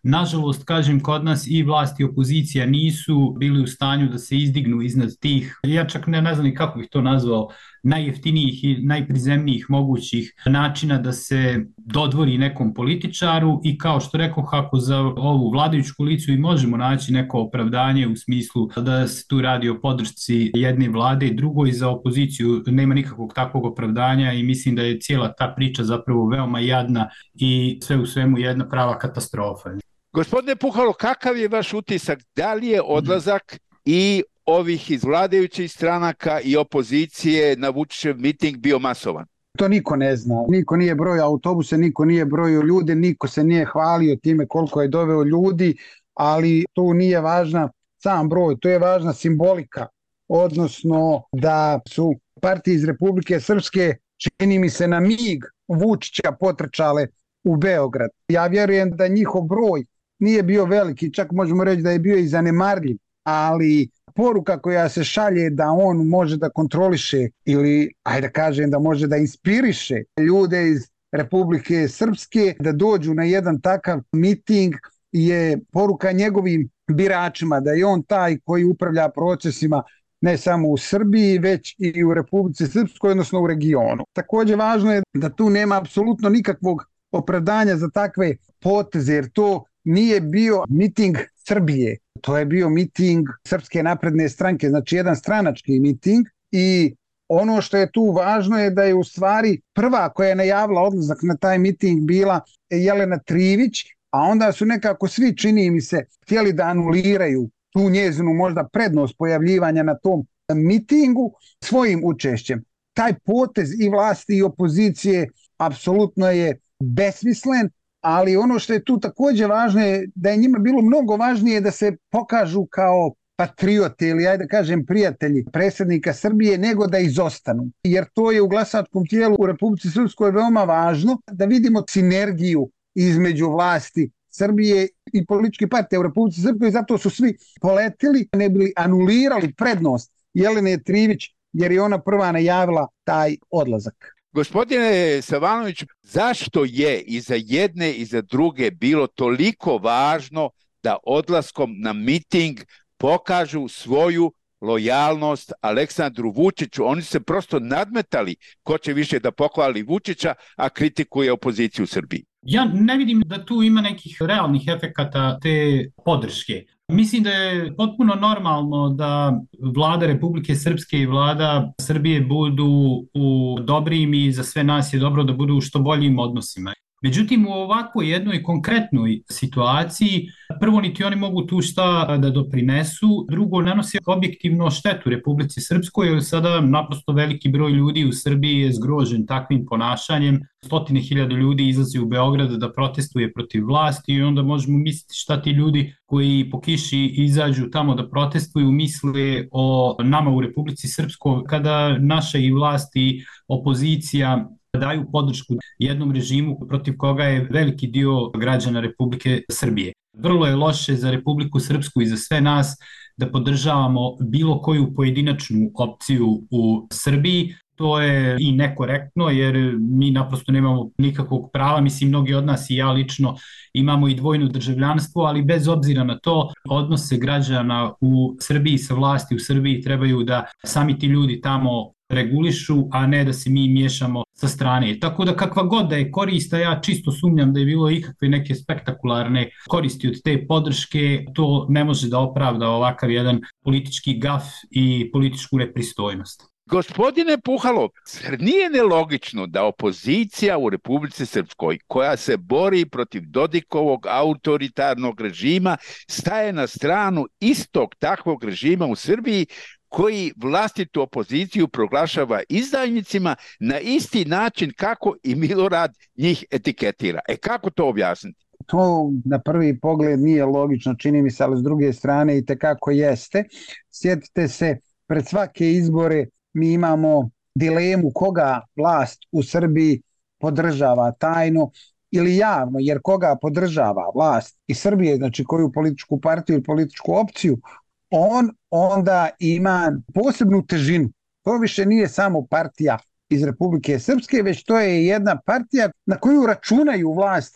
Nažalost, kažem, kod nas i vlast i opozicija nisu bili u stanju da se izdignu iznad tih, ja čak ne znam ni kako bih to nazvao, najjeftinijih i najprizemnijih mogućih načina da se dodvori nekom političaru i kao što rekoh, ako za ovu vladajuću koaliciju i možemo naći neko opravdanje u smislu da se tu radi o podršci jedne vlade i drugoj, za opoziciju nema nikakvog takvog opravdanja i mislim da je cijela ta priča zapravo veoma jadna i sve u svemu jedna prava katastrofa. Gospodine Puhalo, kakav je vaš utisak? Da li je odlazak i ovih iz vladajućih stranaka i opozicije na Vučićev miting bio masovan? To niko ne zna. Niko nije brojio autobuse, niko nije brojio ljude, niko se nije hvalio time koliko je doveo ljudi, ali to nije važna sam broj, to je važna simbolika. Odnosno da su partije iz Republike Srpske, čini mi se, na mig Vučića potrčale u Beograd. Ja vjerujem da njihov broj nije bio veliki, čak možemo reći da je bio i zanemarljiv, ali poruka koja se šalje da on može da kontroliše ili, ajde da kažem, da može da inspiriše ljude iz Republike Srpske da dođu na jedan takav miting je poruka njegovim biračima, da je on taj koji upravlja procesima ne samo u Srbiji, već i u Republici Srpskoj, odnosno u regionu. Također važno je da tu nema apsolutno nikakvog opravdanja za takve poteze, jer to nije bio miting Srbije, to je bio miting Srpske napredne stranke, znači jedan stranački miting i ono što je tu važno je da je u stvari prva koja je najavila odlazak na taj miting bila Jelena Trivić, a onda su nekako svi, čini mi se, htjeli da anuliraju tu njezinu možda prednost pojavljivanja na tom mitingu svojim učešćem. Taj potez i vlasti i opozicije apsolutno je besmislen, ali ono što je tu također važno je da je njima bilo mnogo važnije da se pokažu kao patriote ili, ajde kažem, prijatelji predsjednika Srbije, nego da izostanu. Jer to je u glasačkom tijelu u Republici Srpskoj veoma važno, da vidimo sinergiju između vlasti Srbije i političke partije u Republici Srpskoj, zato su svi poletili, ne bili anulirali prednost Jelene Trivić, jer je ona prva najavila taj odlazak. Gospodine Savanović, zašto je i za jedne i za druge bilo toliko važno da odlaskom na miting pokažu svoju lojalnost Aleksandru Vučiću? Oni se prosto nadmetali ko će više da pohvali Vučića, a kritikuje opoziciju u Srbiji. Ja ne vidim da tu ima nekih realnih efekata te podrške. Mislim da je potpuno normalno da vlada Republike Srpske i vlada Srbije budu u dobrim i za sve nas je dobro da budu u što boljim odnosima. Međutim, u ovakvoj jednoj konkretnoj situaciji, prvo niti oni mogu tu šta da doprinesu, drugo nanose objektivno štetu Republici Srpskoj, jer sada naprosto veliki broj ljudi u Srbiji je zgrožen takvim ponašanjem. 100.000 ljudi izlazi u Beograd da protestuje protiv vlasti i onda možemo misliti šta ti ljudi koji po kiši izađu tamo da protestuju misle o nama u Republici Srpskoj, kada naša i vlast i opozicija daju podršku jednom režimu protiv koga je veliki dio građana Republike Srbije. Vrlo je loše za Republiku Srpsku i za sve nas da podržavamo bilo koju pojedinačnu opciju u Srbiji. To je i nekorektno jer mi naprosto nemamo nikakvog prava, mislim mnogi od nas i ja lično imamo i dvojno državljanstvo, ali bez obzira na to odnose građana u Srbiji sa vlasti u Srbiji trebaju da sami ti ljudi tamo regulišu, a ne da se mi miješamo sa strane. Tako da kakva god da je korista, ja čisto sumnjam da je bilo ikakve neke spektakularne koristi od te podrške, to ne može da opravda ovakav jedan politički gaf i političku nepristojnost. Gospodine Puhalo, nije nelogično da opozicija u Republici Srpskoj, koja se bori protiv Dodikovog autoritarnog režima, staje na stranu istog takvog režima u Srbiji, koji vlastitu opoziciju proglašava izdajnicima na isti način kako i Milorad njih etiketira. Kako to objasniti? To na prvi pogled nije logično, čini mi se, ali s druge strane i tekako jeste. Sjetite se, pred svake izbore mi imamo dilemu koga vlast u Srbiji podržava tajno ili javno, jer koga podržava vlast iz Srbije, znači koju političku partiju ili političku opciju, on onda ima posebnu težinu. To više nije samo partija iz Republike Srpske, već to je jedna partija na koju računaju vlasti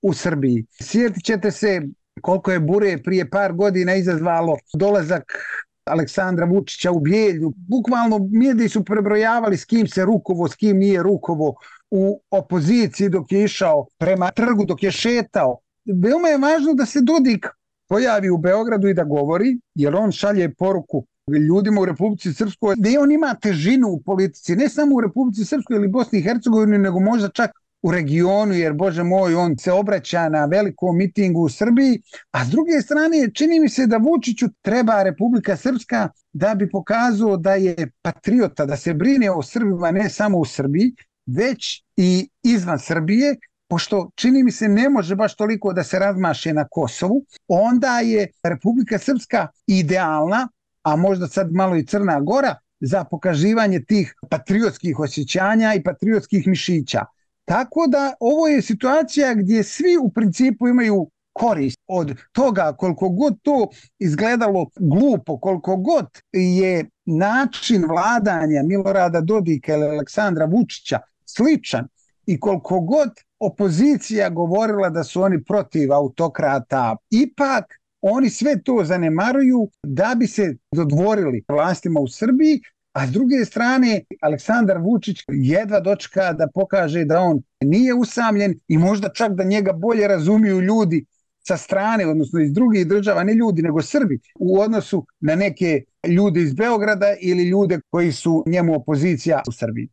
u Srbiji. Sjetit ćete se koliko je bure prije par godina izazvalo dolazak Aleksandra Vučića u Bijeljnu. Bukvalno mediji su prebrojavali s kim se rukovo, s kim nije rukovo u opoziciji dok je išao prema trgu, dok je šetao. Veoma je važno da se Dodik pojavi u Beogradu i da govori, jer on šalje poruku ljudima u Republici Srpskoj, da on ima težinu u politici, ne samo u Republici Srpskoj ili Bosni i Hercegovini, nego možda čak u regionu, jer Bože moj, on se obraća na velikom mitingu u Srbiji, a s druge strane čini mi se da Vučiću treba Republika Srpska da bi pokazao da je patriota, da se brine o Srbima ne samo u Srbiji, već i izvan Srbije, pošto čini mi se ne može baš toliko da se razmaše na Kosovu, onda je Republika Srpska idealna, a možda sad malo i Crna Gora, za pokazivanje tih patriotskih osjećanja i patriotskih mišića. Tako da ovo je situacija gdje svi u principu imaju korist od toga, koliko god to izgledalo glupo, koliko god je način vladanja Milorada Dodika ili Aleksandra Vučića sličan i koliko god opozicija govorila da su oni protiv autokrata, ipak oni sve to zanemaruju da bi se dodvorili vlastima u Srbiji, a s druge strane Aleksandar Vučić jedva dočeka da pokaže da on nije usamljen i možda čak da njega bolje razumiju ljudi sa strane, odnosno iz drugih država, ne ljudi nego Srbi, u odnosu na neke ljude iz Beograda ili ljude koji su njemu opozicija u Srbiji.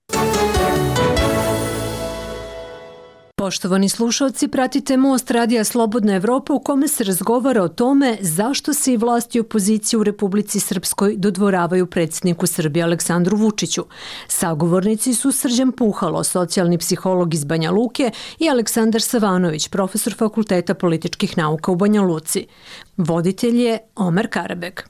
Poštovani slušalci, pratite Most Radija Slobodna Evropa u kome se razgovara o tome zašto se i vlasti i opozicija u Republici Srpskoj dodvoravaju predsjedniku Srbije Aleksandru Vučiću. Sagovornici su Srđan Puhalo, socijalni psiholog iz Banja Luke, i Aleksandar Savanović, profesor Fakulteta političkih nauka u Banja Luci. Voditelj je Omer Karabek.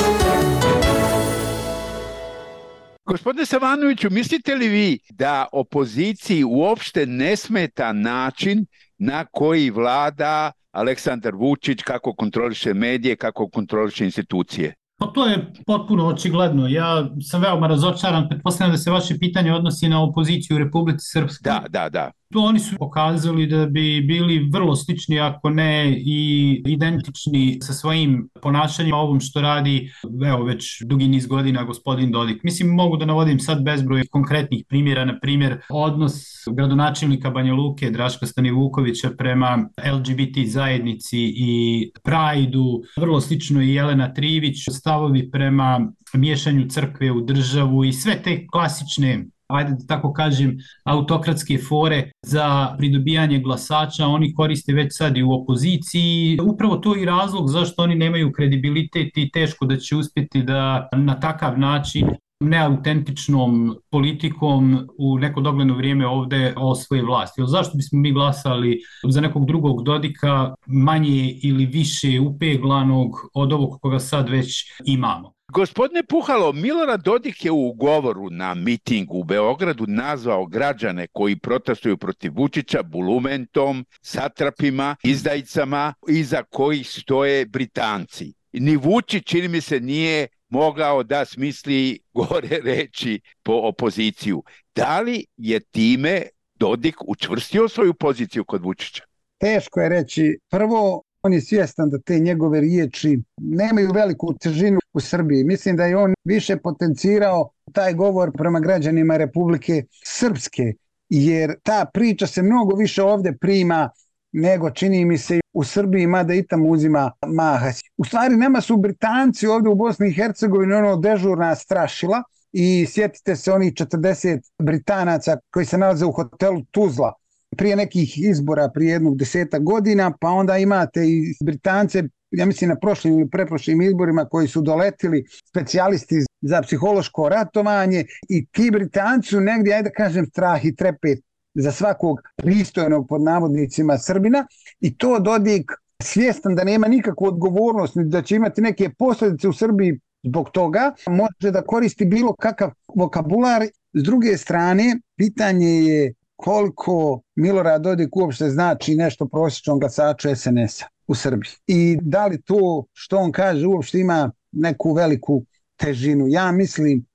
Gospodine Savanoviću, mislite li vi da opoziciji uopšte ne smeta način na koji vlada Aleksandar Vučić, kako kontroliše medije, kako kontroliše institucije? Pa to je potpuno očigledno. Ja sam veoma razočaran, pretpostavljam da se vaše pitanje odnosi na opoziciju u Republici Srpskoj. Da. Oni su pokazali da bi bili vrlo slični, ako ne i identični sa svojim ponašanjem ovom što radi već dugi niz godina gospodin Dodik. Mislim, mogu da navodim sad bezbroj konkretnih primjera, na primjer odnos gradonačelnika Banja Luke Draška Stanivukovića prema LGBT zajednici i Prajdu, vrlo slično i Jelena Trivić, stavovi prema miješanju crkve u državu i sve te klasične, ajde da tako kažem, autokratske fore za pridobijanje glasača oni koriste već sad i u opoziciji. Upravo to i razlog zašto oni nemaju kredibilitet i teško da će uspjeti da na takav način neautentičnom politikom u neko dogledno vrijeme ovde osvoje vlast. Jer zašto bismo mi glasali za nekog drugog Dodika manje ili više upeglanog od ovog koga sad već imamo? Gospodine Puhalo, Milorad Dodik je u govoru na mitingu u Beogradu nazvao građane koji protestuju protiv Vučića bulumentom, satrapima, izdajicama, iza kojih stoje Britanci. Ni Vučić, čini mi se, nije mogao da smisli gore reči po opoziciju. Da li je time Dodik učvrstio svoju poziciju kod Vučića? Teško je reći. Prvo, on je svjestan da te njegove riječi nemaju veliku težinu u Srbiji. Mislim da je on više potencirao taj govor prema građanima Republike Srpske, jer ta priča se mnogo više ovdje prima nego čini mi se u Srbiji, mada i tamo uzima maha. U stvari nama su Britanci ovdje u Bosni i Hercegovini ono dežurna strašila i sjetite se onih 40 Britanaca koji se nalaze u hotelu Tuzla prije nekih izbora, prije jednog 10 godina, pa onda imate i Britance, ja mislim na prošlim ili preprošlim izborima koji su doletili specijalisti za psihološko ratovanje i ti Britanci su negdje, ajde kažem, strah i trepet za svakog pristojnog pod navodnicima Srbina i to Dodik svjestan da nema nikakvu odgovornost, da će imati neke posljedice u Srbiji zbog toga, može da koristi bilo kakav vokabular. S druge strane, pitanje je koliko Milorad Dodik uopšte znači nešto prosječnom glasaču SNS-a u Srbiji. I da li to što on kaže uopšte ima neku veliku težinu. Ja mislim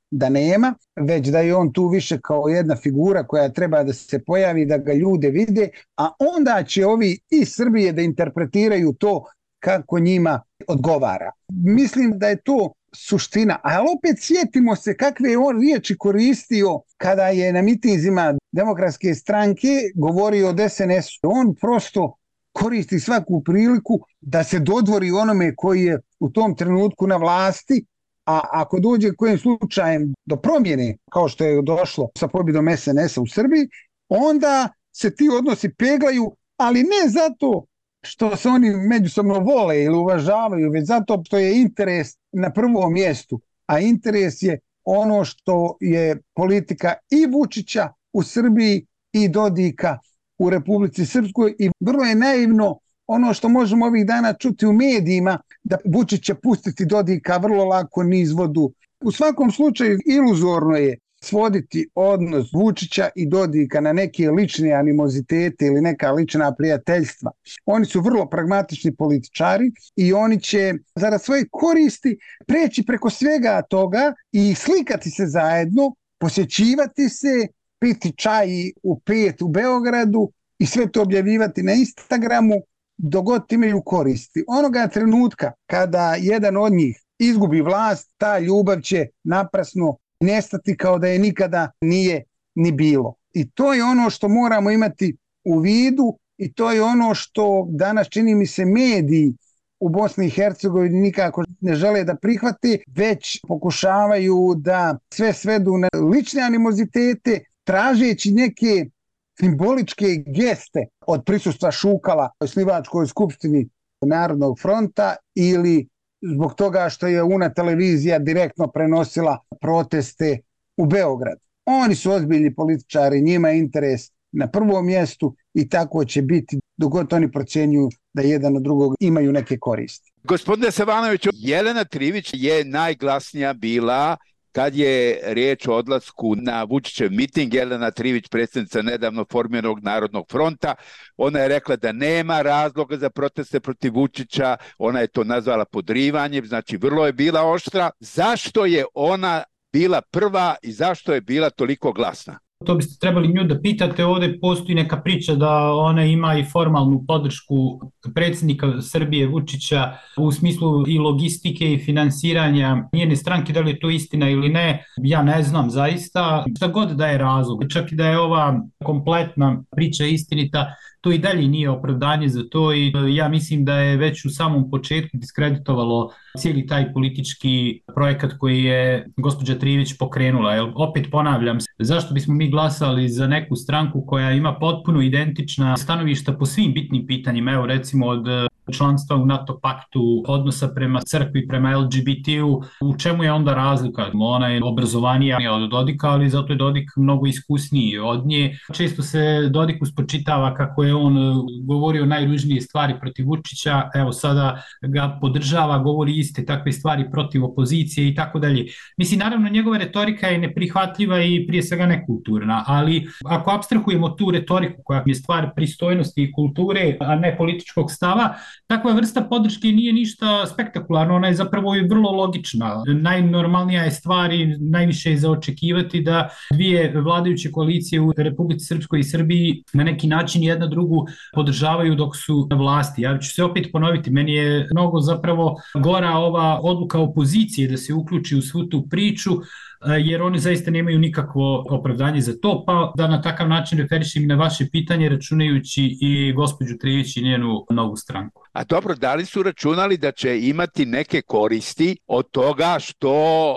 da nema, već da je on tu više kao jedna figura koja treba da se pojavi, da ga ljude vide, a onda će ovi iz Srbije da interpretiraju to kako njima odgovara. Mislim da je to suština, ali opet sjetimo se kakve je on riječi koristio kada je na mitinzima Demokratske stranke govorio od SNS-u. On prosto koristi svaku priliku da se dodvori onome koji je u tom trenutku na vlasti, a ako dođe kojim slučajem do promjene, kao što je došlo sa pobjedom SNS-a u Srbiji, onda se ti odnosi peglaju, ali ne zato što se oni međusobno vole ili uvažavaju, već zato što je interes na prvom mjestu, a interes je ono što je politika i Vučića u Srbiji i Dodika u Republici Srpskoj, i vrlo je naivno ono što možemo ovih dana čuti u medijima, da Vučić će pustiti Dodika vrlo lako niz vodu. U svakom slučaju iluzorno je svoditi odnos Vučića i Dodika na neke lične animozitete ili neka lična prijateljstva. Oni su vrlo pragmatični političari i oni će zarad svoje koristi preći preko svega toga i slikati se zajedno, posjećivati se, piti čaj u 5 u Beogradu i sve to objavljivati na Instagramu dok god imaju koristi. Onoga trenutka kada jedan od njih izgubi vlast, ta ljubav će naprasno nestati kao da je nikada nije ni bilo. I to je ono što moramo imati u vidu i to je ono što danas, čini mi se, mediji u Bosni i Hercegovini nikako ne žele da prihvate, već pokušavaju da sve svedu na lične animozitete, tražeći neke simboličke geste od prisustva Šukala u osnivačkoj skupštini Narodnog fronta ili zbog toga što je UNA televizija direktno prenosila proteste u Beograd. Oni su ozbiljni političari, njima je interes na prvom mjestu i tako će biti dok god oni procjenjuju da jedan od drugog imaju neke koristi. Gospodine Savanoviću, Jelena Trivić je najglasnija bila kad je riječ o odlasku na Vučićev miting. Jelena Trivić, predsjednica nedavno formiranog Narodnog fronta, ona je rekla da nema razloga za proteste protiv Vučića, ona je to nazvala podrivanjem, znači vrlo je bila oštra. Zašto je ona bila prva i zašto je bila toliko glasna? To biste trebali nju da pitate, ovdje postoji neka priča da ona ima i formalnu podršku predsjednika Srbije Vučića u smislu i logistike i finansiranja njene stranke, da li je to istina ili ne, ja ne znam zaista, šta god da je razlog, čak i da je ova kompletna priča istinita, to i dalje nije opravdanje za to i ja mislim da je već u samom početku diskreditovalo cijeli taj politički projekat koji je gospođa Trivić pokrenula. Jer opet ponavljam, zašto bismo mi glasali za neku stranku koja ima potpuno identična stanovišta po svim bitnim pitanjima, evo recimo od članstva u NATO paktu, odnosa prema crkvi, prema LGBT-u, u čemu je onda razlika? Ona je obrazovanija od Dodika, ali zato je Dodik mnogo iskusniji od nje. Često se Dodiku spočitava kako je on govorio najružnije stvari protiv Vučića, evo sada ga podržava, govori iste takve stvari protiv opozicije i tako dalje. Mislim, naravno, njegova retorika je neprihvatljiva i prije svega nekulturna, ali ako apstrahujemo tu retoriku koja je stvar pristojnosti i kulture, a ne političkog stava, takva vrsta podrške nije ništa spektakularno, ona je zapravo i vrlo logična. Najnormalnija je stvar i najviše je za očekivati da dvije vladajuće koalicije u Republici Srpskoj i Srbiji na neki način jedna drugu podržavaju dok su na vlasti. Ja ću se opet ponoviti, meni je mnogo zapravo gora ova odluka opozicije da se uključi u svu tu priču, jer oni zaista nemaju nikakvo opravdanje za to, pa da na takav način referišem i na vaše pitanje, računajući i gospođu Trivić i njenu novu stranku. A dobro, da li su računali da će imati neke koristi od toga što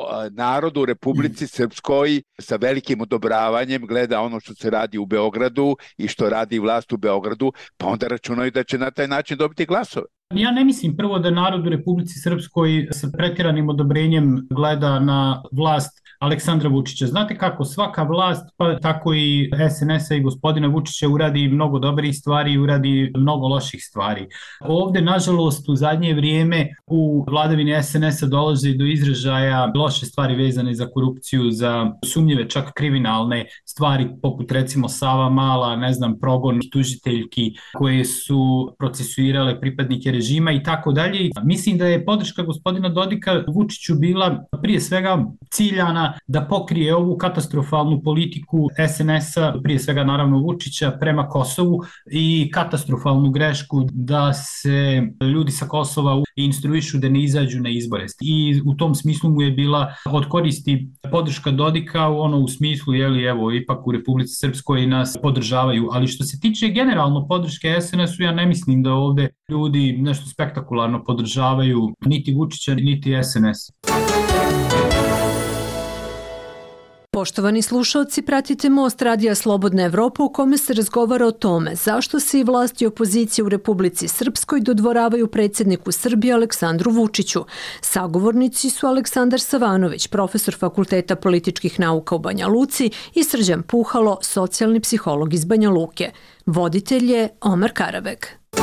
narod u Republici Srpskoj sa velikim odobravanjem gleda ono što se radi u Beogradu i što radi vlast u Beogradu, pa onda računaju da će na taj način dobiti glasove? Ja ne mislim prvo da narod u Republici Srpskoj sa pretjeranim odobrenjem gleda na vlast Aleksandra Vučića. Znate kako, svaka vlast, pa tako i SNS-a i gospodina Vučića uradi mnogo dobrih stvari i uradi mnogo loših stvari. Ovdje, nažalost, u zadnje vrijeme u vladavini SNS-a dolazi do izražaja loše stvari vezane za korupciju, za sumnjive, čak kriminalne stvari, poput recimo Sava Mala, ne znam, progon tužiteljki koje su procesuirale pripadnike režima i tako dalje. Mislim da je podrška gospodina Dodika Vučiću bila prije svega ciljana da pokrije ovu katastrofalnu politiku SNS-a, prije svega naravno Vučića, prema Kosovu i katastrofalnu grešku da se ljudi sa Kosova instruišu da ne izađu na izbore. I u tom smislu mu je bila od koristi podrška Dodika u smislu, evo, ipak u Republici Srpskoj nas podržavaju. Ali što se tiče generalno podrške SNS-u, ja ne mislim da ovde ljudi nešto spektakularno podržavaju niti Vučića, niti SNS. Poštovani slušalci, pratite Most Radija Slobodna Evropa u kome se razgovara o tome zašto se i vlasti opozicije u Republici Srpskoj dodvoravaju predsjedniku Srbije Aleksandru Vučiću. Sagovornici su Aleksandar Savanović, profesor Fakulteta političkih nauka u Banja Luci, i Srđan Puhalo, socijalni psiholog iz Banja Luke. Voditelj je Omar Karabek.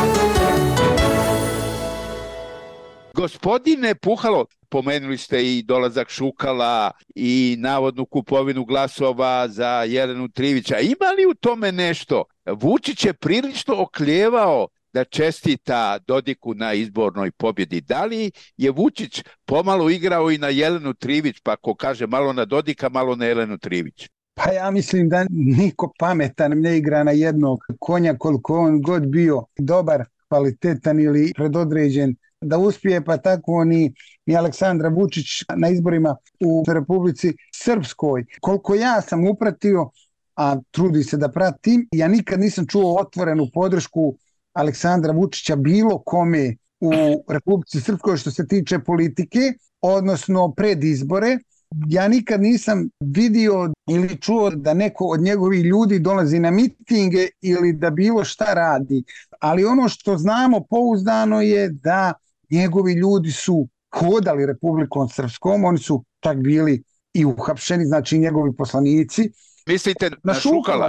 Gospodine Puhalo, pomenuli ste i dolazak Šukala i navodnu kupovinu glasova za Jelenu Trivić. A ima li u tome nešto? Vučić je prilično oklijevao da čestita Dodiku na izbornoj pobjedi. Da li je Vučić pomalo igrao i na Jelenu Trivić, pa ko kaže malo na Dodika, malo na Jelenu Trivić? Pa ja mislim da niko pametan ne igra na jednog konja, koliko on god bio dobar, kvalitetan ili predodređen da uspije, pa tako ni Aleksandra Vučić na izborima u Republici Srpskoj. Koliko ja sam upratio, a trudi se da pratim, ja nikad nisam čuo otvorenu podršku Aleksandra Vučića bilo kome u Republici Srpskoj što se tiče politike, odnosno pred izbore. Ja nikad nisam vidio ili čuo da neko od njegovih ljudi dolazi na mitinge ili da bilo šta radi. Ali ono što znamo pouzdano je da njegovi ljudi su hodali Republikom Srpskom, oni su čak bili i uhapšeni, znači njegovi poslanici. Mislite na Šukala?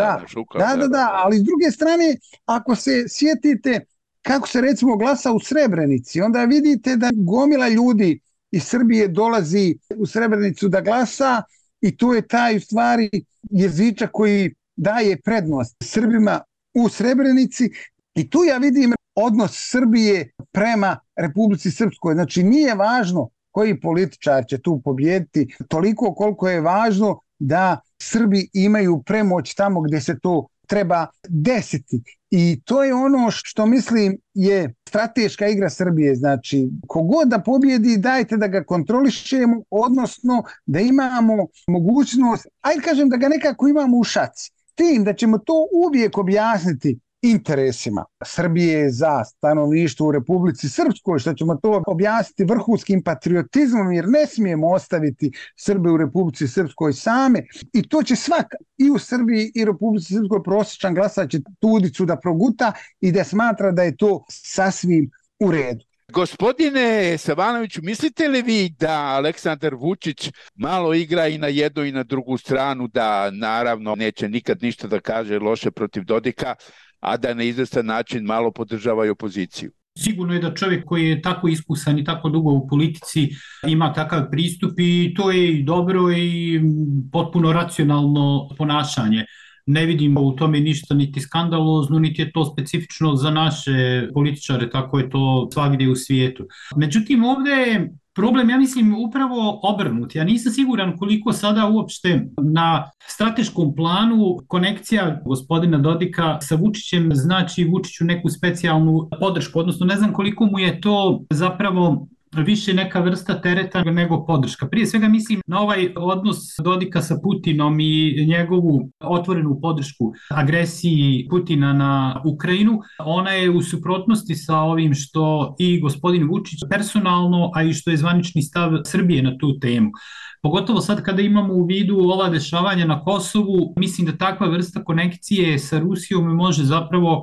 Da, ali s druge strane, ako se sjetite kako se recimo glasa u Srebrenici, onda vidite da gomila ljudi iz Srbije dolazi u Srebrenicu da glasa i to je taj u stvari jezičak koji daje prednost Srbima u Srebrenici i tu ja vidim odnos Srbije prema Republici Srpskoj. Znači nije važno koji političar će tu pobijediti, toliko koliko je važno da Srbi imaju premoć tamo gdje se to treba desiti. I to je ono što mislim je strateška igra Srbije. Znači, kogod da pobjedi, dajte da ga kontrolišemo, odnosno da imamo mogućnost, ajde kažem da ga nekako imamo u šaci. Tim da ćemo to uvijek objasniti interesima Srbije za stanovništvo u Republici Srpskoj, što ćemo to objasniti vrhunskim patriotizmom, jer ne smijemo ostaviti Srbe u Republici Srpskoj same. I to će svaka i u Srbiji i Republici Srpskoj prosječan glasač će tudicu da proguta i da smatra da je to sasvim u redu. Gospodine Savanoviću, mislite li vi da Aleksandar Vučić malo igra i na jednu i na drugu stranu, da naravno neće nikad ništa da kaže loše protiv Dodika, a da na izvestan način malo podržava i opoziciju? Sigurno je da čovjek koji je tako iskusan i tako dugo u politici ima takav pristup i to je i dobro i potpuno racionalno ponašanje. Ne vidimo u tome ništa niti skandalozno, niti je to specifično za naše političare, tako je to svagdje u svijetu. Međutim, ovdje je problem, ja mislim, upravo obrnut. Ja nisam siguran koliko sada uopšte na strateškom planu konekcija gospodina Dodika sa Vučićem znači Vučiću neku specijalnu podršku, odnosno ne znam koliko mu je to zapravo više neka vrsta tereta nego podrška. Prije svega mislim na ovaj odnos Dodika sa Putinom i njegovu otvorenu podršku agresiji Putina na Ukrajinu. Ona je u suprotnosti sa ovim što i gospodin Vučić personalno, a i što je zvanični stav Srbije na tu temu. Pogotovo sad kada imamo u vidu ova dešavanja na Kosovu, mislim da takva vrsta konekcije sa Rusijom može zapravo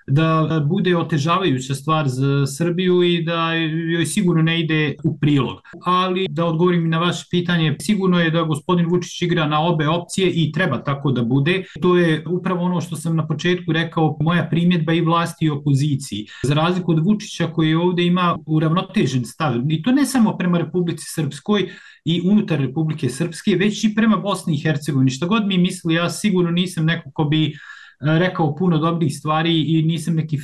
da bude otežavajuća stvar za Srbiju i da joj sigurno ne ide u prilog. Ali da odgovorim na vaše pitanje, sigurno je da gospodin Vučić igra na obe opcije i treba tako da bude. To je upravo ono što sam na početku rekao, moja primjedba i vlasti i opoziciji. Za razliku od Vučića koji ovdje ima uravnotežen stav, i to ne samo prema Republici Srpskoj i unutar Republike Srpske, već i prema Bosni i Hercegovini. Šta god mi misli, ja sigurno nisam neko ko bi rekao puno dobrih stvari i nisam neki fan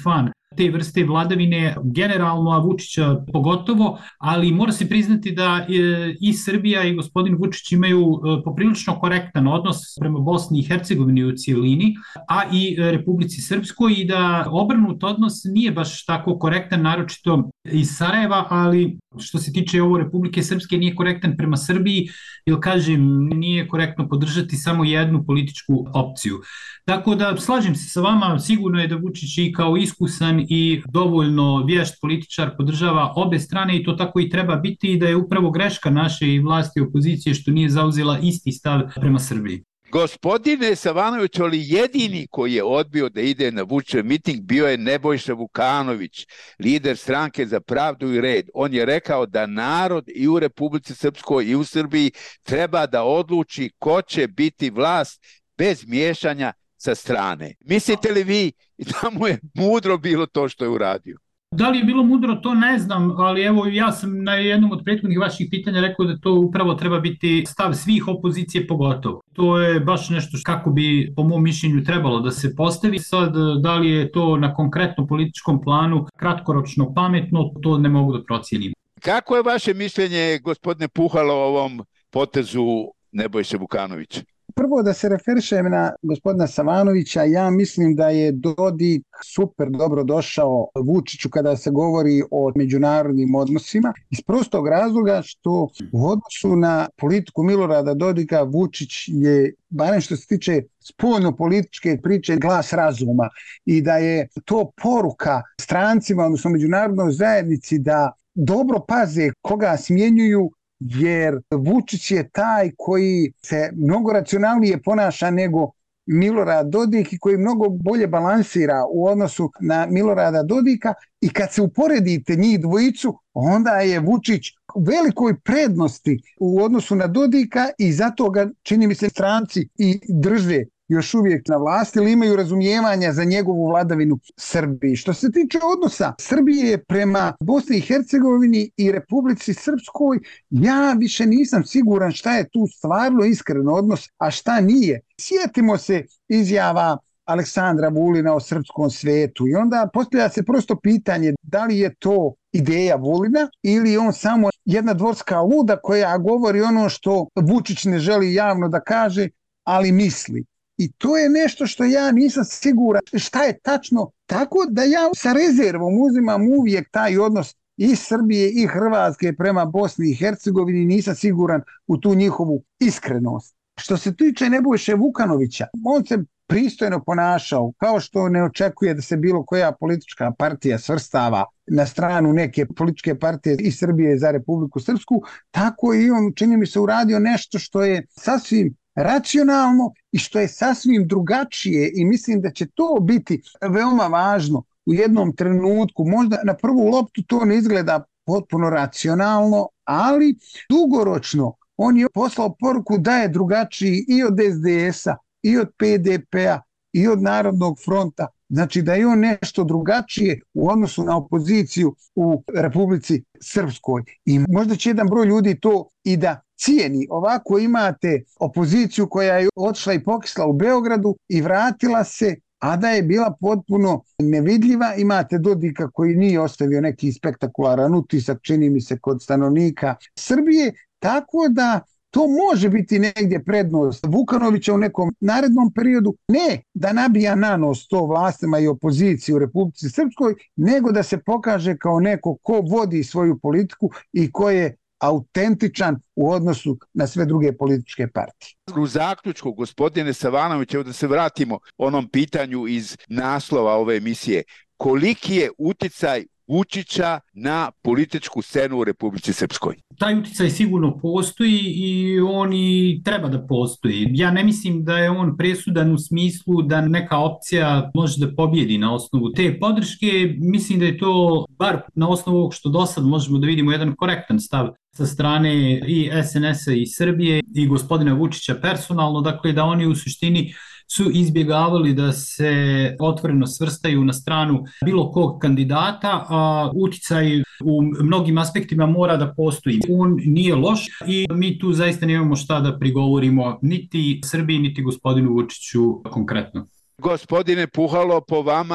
te vrste vladavine generalno, a Vučića pogotovo, ali mora se priznati da i Srbija i gospodin Vučić imaju poprilično korektan odnos prema Bosni i Hercegovini u cijelini, a i Republici Srpskoj, i da obrnut odnos nije baš tako korektan, naročito iz Sarajeva, ali što se tiče ovo Republike Srpske nije korektan prema Srbiji, jer kažem, nije korektno podržati samo jednu političku opciju. Tako da slažem se sa vama, sigurno je da Vučić i kao iskusan i dovoljno vješt političar podržava obe strane i to tako i treba biti, i da je upravo greška naše i vlasti i opozicije što nije zauzela isti stav prema Srbiji. Gospodine Savanović, ali jedini koji je odbio da ide na Vučićev miting bio je Nebojša Vukanović, lider Stranke za pravdu i red. On je rekao da narod i u Republici Srpskoj i u Srbiji treba da odluči ko će biti vlast bez miješanja sa strane. Mislite li vi da mu je mudro bilo to što je uradio? Da li je bilo mudro, to ne znam, ali evo ja sam na jednom od prethodnih vaših pitanja rekao da to upravo treba biti stav svih opozicije pogotovo. To je baš nešto kako bi po mom mišljenju trebalo da se postavi. Sad, da li je to na konkretnom političkom planu kratkoročno pametno, to ne mogu da procijenim. Kako je vaše mišljenje, gospodine Puhalo, o ovom potezu Nebojše Vukanovića? Prvo da se referišem na gospodina Savanovića, ja mislim da je Dodik super dobro došao Vučiću kada se govori o međunarodnim odnosima, iz prostog razloga što u odnosu na politiku Milorada Dodika Vučić je, barem što se tiče spoljno-političke priče, glas razuma, i da je to poruka strancima, odnosno međunarodnoj zajednici, da dobro paze koga smjenjuju, jer Vučić je taj koji se mnogo racionalnije ponaša nego Milorad Dodik i koji mnogo bolje balansira u odnosu na Milorada Dodika, i kad se uporedite njih dvojicu, onda je Vučić u velikoj prednosti u odnosu na Dodika, i zato ga, čini mi se, stranci i drže još uvijek na vlasti ili imaju razumijevanja za njegovu vladavinu Srbiji. Što se tiče odnosa Srbije prema Bosni i Hercegovini i Republici Srpskoj, ja više nisam siguran šta je tu stvarno iskren odnos, a šta nije. Sjetimo se izjava Aleksandra Vulina o srpskom svetu i onda postavlja se prosto pitanje da li je to ideja Vulina ili on samo jedna dvorska luda koja govori ono što Vučić ne želi javno da kaže, ali misli. I to je nešto što ja nisam siguran šta je tačno, tako da ja sa rezervom uzimam uvijek taj odnos i Srbije i Hrvatske prema Bosni i Hercegovini, nisam siguran u tu njihovu iskrenost. Što se tiče Nebojše Vukanovića, on se pristojno ponašao, kao što ne očekuje da se bilo koja politička partija svrstava na stranu neke političke partije iz Srbije za Republiku Srpsku, tako i on, čini mi se, uradio nešto što je sasvim racionalno i što je sasvim drugačije, i mislim da će to biti veoma važno u jednom trenutku. Možda na prvu loptu to ne izgleda potpuno racionalno, ali dugoročno on je poslao poruku da je drugačiji i od SDS-a, i od PDP-a, i od Narodnog fronta. Znači da je on nešto drugačije u odnosu na opoziciju u Republici Srpskoj. I možda će jedan broj ljudi to i da cijeni. Ovako imate opoziciju koja je otišla i pokisla u Beogradu i vratila se, a da je bila potpuno nevidljiva. Imate Dodika koji nije ostavio neki spektakularan utisak, čini mi se, kod stanovnika Srbije, tako da to može biti negdje prednost Vukanovića u nekom narednom periodu, ne da nabija na nos to vlastima i opoziciji u Republici Srpskoj, nego da se pokaže kao neko ko vodi svoju politiku i ko je autentičan u odnosu na sve druge političke partije. U zaključku, gospodine Savanović, evo da se vratimo onom pitanju iz naslova ove emisije, koliki je uticaj Vučića na političku scenu u Republici Srpskoj? Taj uticaj sigurno postoji i on i treba da postoji. Ja ne mislim da je on presudan u smislu da neka opcija može da pobjedi na osnovu te podrške. Mislim da je to, bar na osnovu ovog što do sad možemo da vidimo, jedan korektan stav sa strane i SNS-a i Srbije i gospodina Vučića personalno, dakle da oni u suštini su izbjegavali da se otvoreno svrstaju na stranu bilo kog kandidata, a uticaj u mnogim aspektima mora da postoji. On nije loš i mi tu zaista nemamo šta da prigovorimo niti Srbiji, niti gospodinu Vučiću konkretno. Gospodine Puhalo, po vama,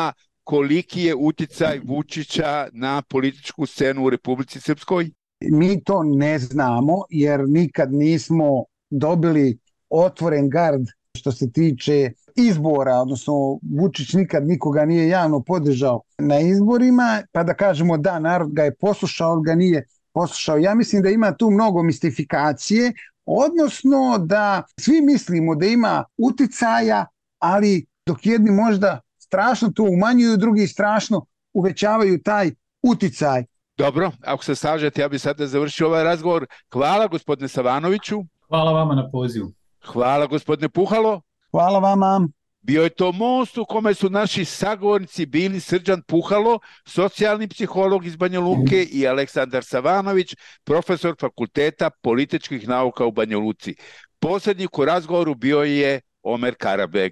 koliki je uticaj Vučića na političku scenu u Republici Srpskoj? Mi to ne znamo jer nikad nismo dobili otvoren gard što se tiče izbora, odnosno Vučić nikad nikoga nije javno podržao na izborima, pa da kažemo da, narod ga je poslušao, ali ga nije poslušao. Ja mislim da ima tu mnogo mistifikacije, odnosno da svi mislimo da ima uticaja, ali dok jedni možda strašno to umanjuju, drugi strašno uvećavaju taj uticaj. Dobro, ako se slažete, ja bih sada završio ovaj razgovor. Hvala gospodine Savanoviću. Hvala vama na pozivu. Hvala gospodine Puhalo. Hvala vama. Bio je to Most u kome su naši sagovornici bili Srđan Puhalo, socijalni psiholog iz Banja Luke, i Aleksandar Savanović, profesor Fakulteta političkih nauka u Banja Luci. Poslednjik u razgovoru bio je Omer Karabeg.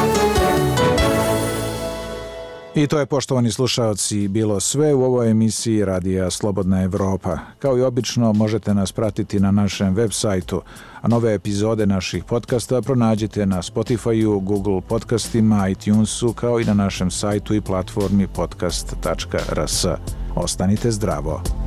I to je, poštovani slušaoci, bilo sve u ovoj emisiji Radija Slobodna Evropa. Kao i obično, možete nas pratiti na našem web sajtu, a nove epizode naših podcasta pronađite na Spotify-u, Google podcastima, iTunesu, kao i na našem sajtu i platformi podcast.rs. Ostanite zdravo!